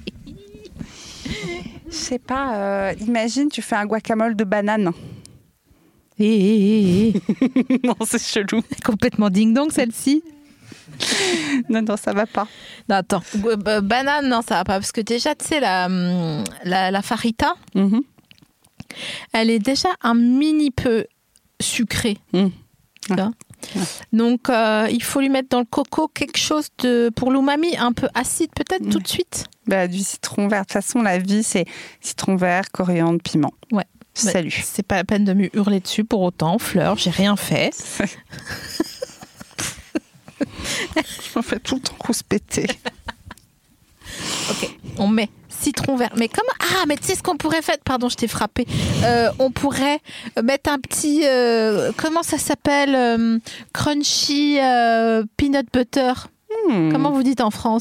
Je sais pas, euh, imagine, tu fais un guacamole de banane. Hé, hé, hé. Non, c'est chelou. Complètement ding-dong, celle-ci. Non, non, ça va pas. Non, attends. Euh, banane, non, ça va pas. Parce que déjà, tu sais, la, la, la farita, mm-hmm. elle est déjà un mini peu sucrée. Mm. Ouais. Ouais. Donc, euh, il faut lui mettre dans le coco quelque chose de, pour l'umami, un peu acide, peut-être, ouais. tout de suite. Bah, du citron vert. De toute façon, la vie, c'est citron vert, coriandre, piment. Ouais. Salut. Bah, c'est pas la peine de me hurler dessus pour autant. Fleur, j'ai rien fait. Je m'en fais tout le temps rouspéter. Ok, on met citron vert. Mais comment... Ah, mais tu sais ce qu'on pourrait faire ? Pardon, je t'ai frappé. Euh, on pourrait mettre un petit... Euh, comment ça s'appelle euh, Crunchy euh, peanut butter. Hmm. Comment vous dites en France ?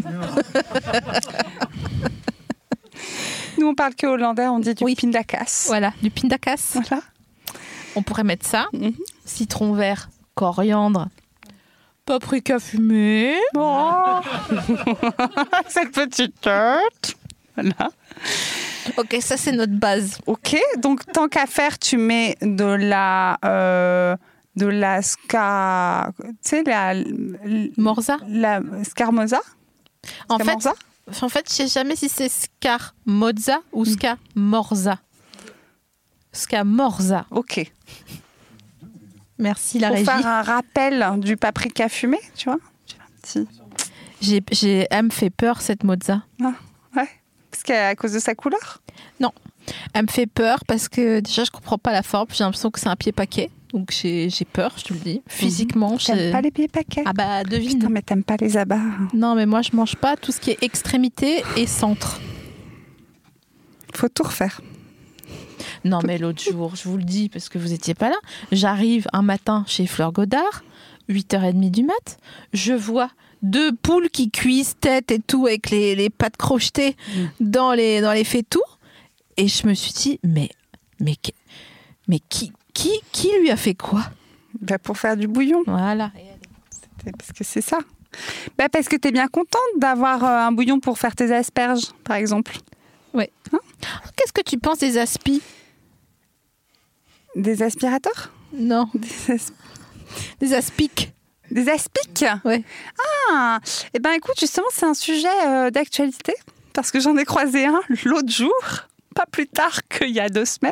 Nous, on parle que hollandais, on dit du oui. pindakaas. Voilà, du pindakaas. Voilà. On pourrait mettre ça. Mm-hmm. Citron vert, coriandre, paprika fumée. Oh. Cette petite tête. Voilà. Ok, ça, c'est notre base. Ok, donc tant qu'à faire, tu mets de la euh, de la ska, tu sais la Morza. La Scarmoza. En fait, Scarmoza en fait, je sais jamais si c'est Scarmoza ou Scamorza. Scamorza. Ok. Merci la Pour régie. faire un rappel du paprika fumé, tu vois. Petit. J'ai, j'ai, elle me fait peur cette Moza. Ah, ouais. Parce qu'à cause de sa couleur. Non, elle me fait peur parce que déjà je comprends pas la forme. J'ai l'impression que c'est un pied paquet, donc j'ai, j'ai peur, je te le dis. Physiquement, T'aimes j'ai... pas les pieds paquets. Ah bah devine. Putain, mais t'aimes pas les abats. Non, mais moi je mange pas tout ce qui est extrémité et centre. Faut tout refaire. Non, mais l'autre jour, je vous le dis parce que vous étiez pas là. J'arrive un matin chez Fleur Godard, huit heures trente du mat. Je vois deux poules qui cuisent tête et tout avec les, les pattes crochetées mmh. dans les dans les fétous. Et je me suis dit, mais mais mais qui qui qui lui a fait quoi? Bah pour faire du bouillon. Voilà. C'était parce que c'est ça. Bah parce que t'es bien contente d'avoir un bouillon pour faire tes asperges, par exemple. Ouais. Hein? Qu'est-ce que tu penses des aspis? Des aspirateurs? Non. Des, as... des aspics. Des aspics? Ouais. Ah, eh ben écoute, justement, c'est un sujet euh, d'actualité parce que j'en ai croisé un l'autre jour, pas plus tard qu'il y a deux semaines,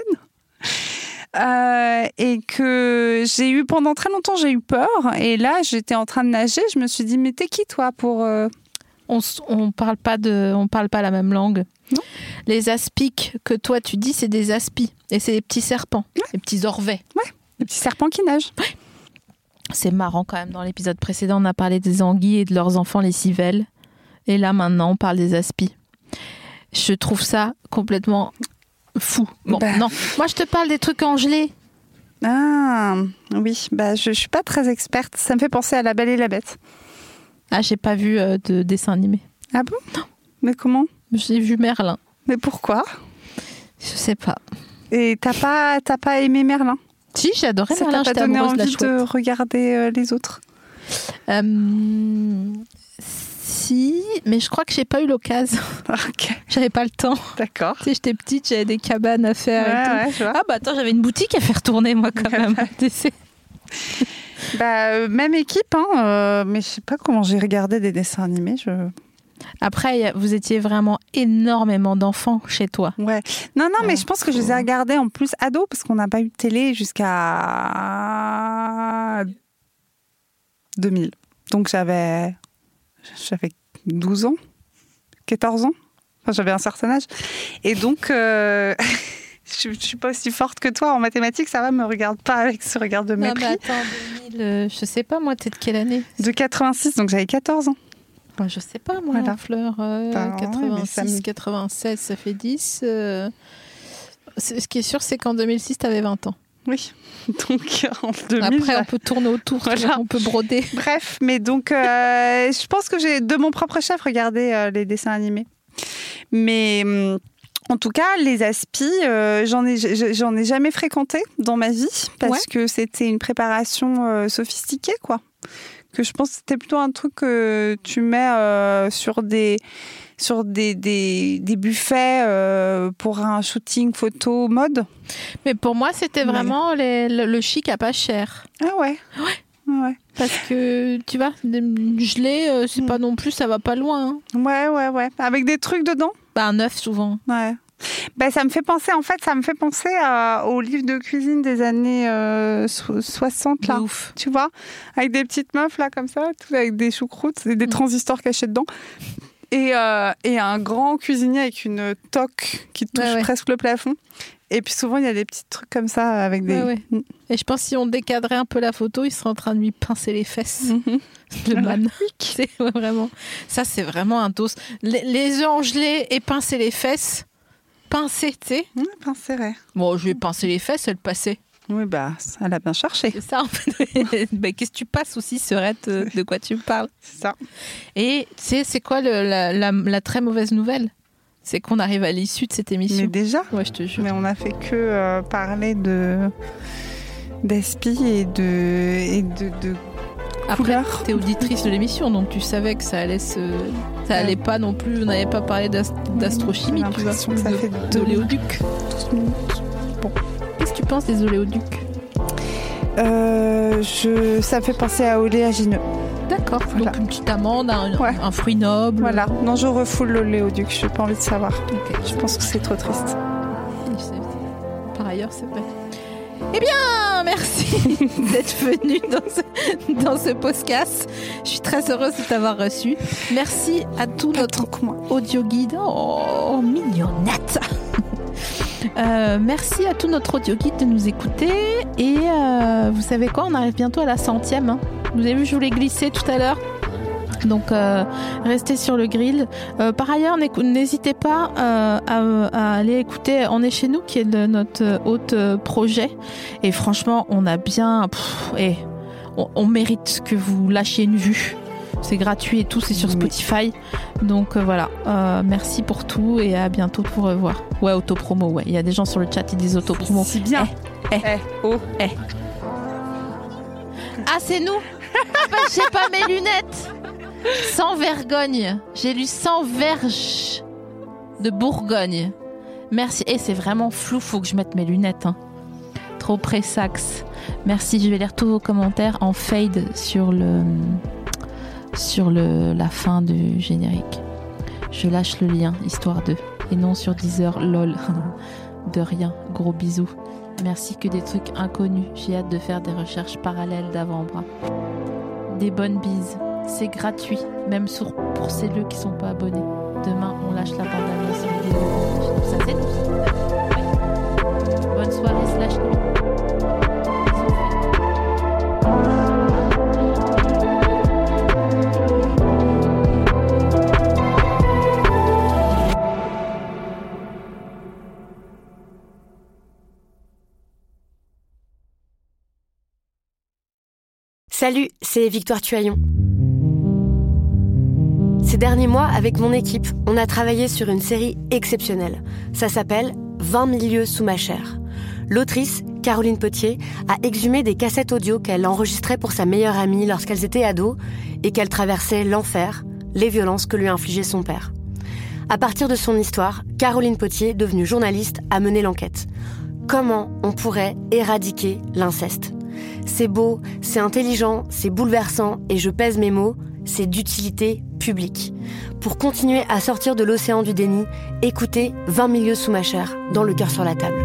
euh, et que j'ai eu pendant très longtemps, j'ai eu peur. Et là, j'étais en train de nager, je me suis dit, mais t'es qui toi pour euh... On on parle pas de, on parle pas la même langue. Non. Les aspics que toi tu dis, c'est des aspis et c'est des petits serpents, ouais. Des petits orvets. Ouais, des petits serpents qui nagent. Ouais. C'est marrant quand même. Dans l'épisode précédent, on a parlé des anguilles et de leurs enfants, les civelles, et là maintenant, on parle des aspis. Je trouve ça complètement fou. Bon, bah. non. Moi, je te parle des trucs en gelée. Ah oui, bah je, je suis pas très experte. Ça me fait penser à La Belle et la Bête. Ah, j'ai pas vu euh, de dessin animé. Ah bon? Non. Mais comment? J'ai vu Merlin. Mais pourquoi? Je sais pas. Et t'as pas, t'as pas aimé Merlin? Si, j'ai adoré ça Merlin. Ça t'a pas donné envie de, de regarder euh, les autres? euh, Si, mais je crois que j'ai pas eu l'occasion. Ok. J'avais pas le temps. D'accord. Tu sais, j'étais petite, j'avais des cabanes à faire ouais, et tout. Ouais, je vois. Ah bah attends, j'avais une boutique à faire tourner moi quand même. Tu sais. Bah, euh, même équipe, hein, euh, mais je sais pas comment j'ai regardé des dessins animés. Je... Après, vous étiez vraiment énormément d'enfants chez toi. Ouais. Non, non, ouais. mais je pense que je les ai regardés en plus ados, parce qu'on n'a pas eu de télé jusqu'à deux mille. Donc j'avais, j'avais douze ans, quatorze ans. Enfin, j'avais un certain âge. Et donc... Euh... Je ne suis pas aussi forte que toi en mathématiques, ça va, me regarde pas avec ce regard de mépris. Non, mais attends, deux mille, euh, je sais pas, moi, t'es de quelle année? De quatre-vingt-six, donc j'avais quatorze ans. Moi, je sais pas, moi, voilà. Fleur, euh, bah, quatre-vingt-six, ouais, ça me... quatre-vingt-seize, ça fait dix. Euh... Ce qui est sûr, c'est qu'en deux mille six, t'avais vingt ans. Oui, donc en deux mille... Après, on peut tourner autour, voilà. On peut broder. Bref, mais donc, euh, je pense que j'ai, de mon propre chef, regardé euh, les dessins animés. Mais... Hum, en tout cas, les aspis, euh, j'en ai, j'en ai jamais fréquenté dans ma vie parce ouais. que c'était une préparation euh, sophistiquée, quoi. Que je pense que c'était plutôt un truc que tu mets euh, sur des, sur des, des, des buffets euh, pour un shooting photo mode. Mais pour moi, c'était vraiment ouais. les, le, le chic à pas cher. Ah ouais. Ouais. Ouais. Parce que, tu vois, gelé, euh, c'est mmh. pas non plus, ça va pas loin. Hein. Ouais, ouais, ouais. Avec des trucs dedans? Bah, un œuf, souvent. Ouais. Bah, ça me fait penser, en fait, ça me fait penser à, aux livres de cuisine des années euh, soixante, là. Ouf. Tu vois? Avec des petites meufs, là, comme ça, tout avec des choucroutes et des mmh. transistors cachés dedans. Et, euh, et un grand cuisinier avec une toque qui touche ouais, ouais. presque le plafond. Et puis souvent, il y a des petits trucs comme ça avec des... Ouais, ouais. Et je pense que si on décadrait un peu la photo, il serait en train de lui pincer les fesses. Mm-hmm. Le man. C'est ouais, vraiment... Ça, c'est vraiment un dos. Les, les œufs en gelée et pincer les fesses. Pincer, tu sais. Ouais, pincer, ouais. Bon, je lui ai pincé les fesses, elle passait. Oui, bah, elle a bien cherché. C'est ça, en fait. bah, qu'est-ce que tu passes aussi, Serette, de quoi tu me parles? C'est ça. Et tu sais, c'est quoi le, la, la, la très mauvaise nouvelle? C'est qu'on arrive à l'issue de cette émission. Mais déjà? Ouais, je te jure. Mais on a fait que euh, parler de d'aspi et de et de, de Après, t'es auditrice de l'émission, donc tu savais que ça allait se, ça allait pas non plus. On n'avait pas parlé d'ast- d'astrochimie, tu vois. Que ça de, fait d'oléoducs. douze minutes. Bon, qu'est-ce que tu penses des oléoducs? euh, je, ça me fait penser à oléagineux. D'accord, voilà. Donc une petite amande, un, ouais. un fruit noble. Voilà, non, je refoule l'oléoduc, je n'ai pas envie de savoir. Okay. Je pense que c'est trop triste. Par ailleurs, c'est vrai. Eh bien, merci d'être venu dans ce, dans ce podcast. Je suis très heureuse de t'avoir reçu. Merci à tout notre audio guide. Oh, mignonnette. Euh, merci à tout notre audio guide de nous écouter. Et euh, vous savez quoi, on arrive bientôt à la centième. Hein. Vous avez vu, je vous l'ai glissé tout à l'heure. Donc, euh, restez sur le grill. Euh, par ailleurs, n'hésitez pas euh, à, à aller écouter On est chez nous, qui est de notre autre projet. Et franchement, on a bien... Pff, et on, on mérite que vous lâchiez une vue. C'est gratuit et tout, c'est sur Spotify. Donc euh, voilà, euh, merci pour tout et à bientôt pour revoir. Ouais, autopromo, ouais. Il y a des gens sur le chat qui disent autopromo. C'est bien. Eh, eh, eh, oh, eh. Ah, c'est nous. Ah bah, j'ai pas mes lunettes. Sans vergogne. J'ai lu sans verge de Bourgogne. Merci. Et c'est vraiment flou, faut que je mette mes lunettes. Hein. Trop pré-sax. Merci, je vais lire tous vos commentaires en fade sur le sur le la fin du générique. Je lâche le lien, histoire de. Et non sur Deezer, lol. De rien, gros bisous. Merci que des trucs inconnus. J'ai hâte de faire des recherches parallèles d'avant-bras. Des bonnes bises. C'est gratuit, même sur, pour celles qui sont pas abonnés. Demain, on lâche la bande-annonce vidéo. Ça, c'est tout. Oui. Bonne soirée, slash nuit. Salut, c'est Victoire Tuaillon. Ces derniers mois, avec mon équipe, on a travaillé sur une série exceptionnelle. Ça s'appelle vingt milieux sous ma chair. L'autrice, Caroline Potier, a exhumé des cassettes audio qu'elle enregistrait pour sa meilleure amie lorsqu'elles étaient ados et qu'elle traversait l'enfer, les violences que lui infligeait son père. À partir de son histoire, Caroline Potier, devenue journaliste, a mené l'enquête. Comment on pourrait éradiquer l'inceste ? C'est beau, c'est intelligent, c'est bouleversant et je pèse mes mots, c'est d'utilité publique. Pour continuer à sortir de l'océan du déni, écoutez vingt milieux sous ma chair, dans le cœur sur la table.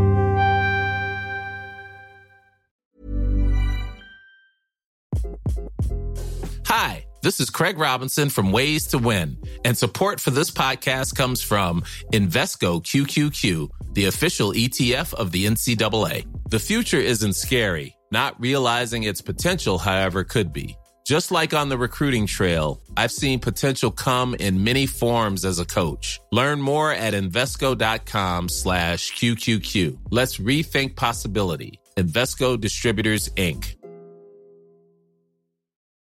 Hi, this is Craig Robinson from Ways to Win, and support for this podcast comes from Invesco Q Q Q, the official E T F of the N C double A. The future isn't scary. Not realizing its potential, however, could be. Just like on the recruiting trail, I've seen potential come in many forms as a coach. Learn more at Invesco.com slash QQQ. Let's rethink possibility. Invesco Distributors, Incorporated.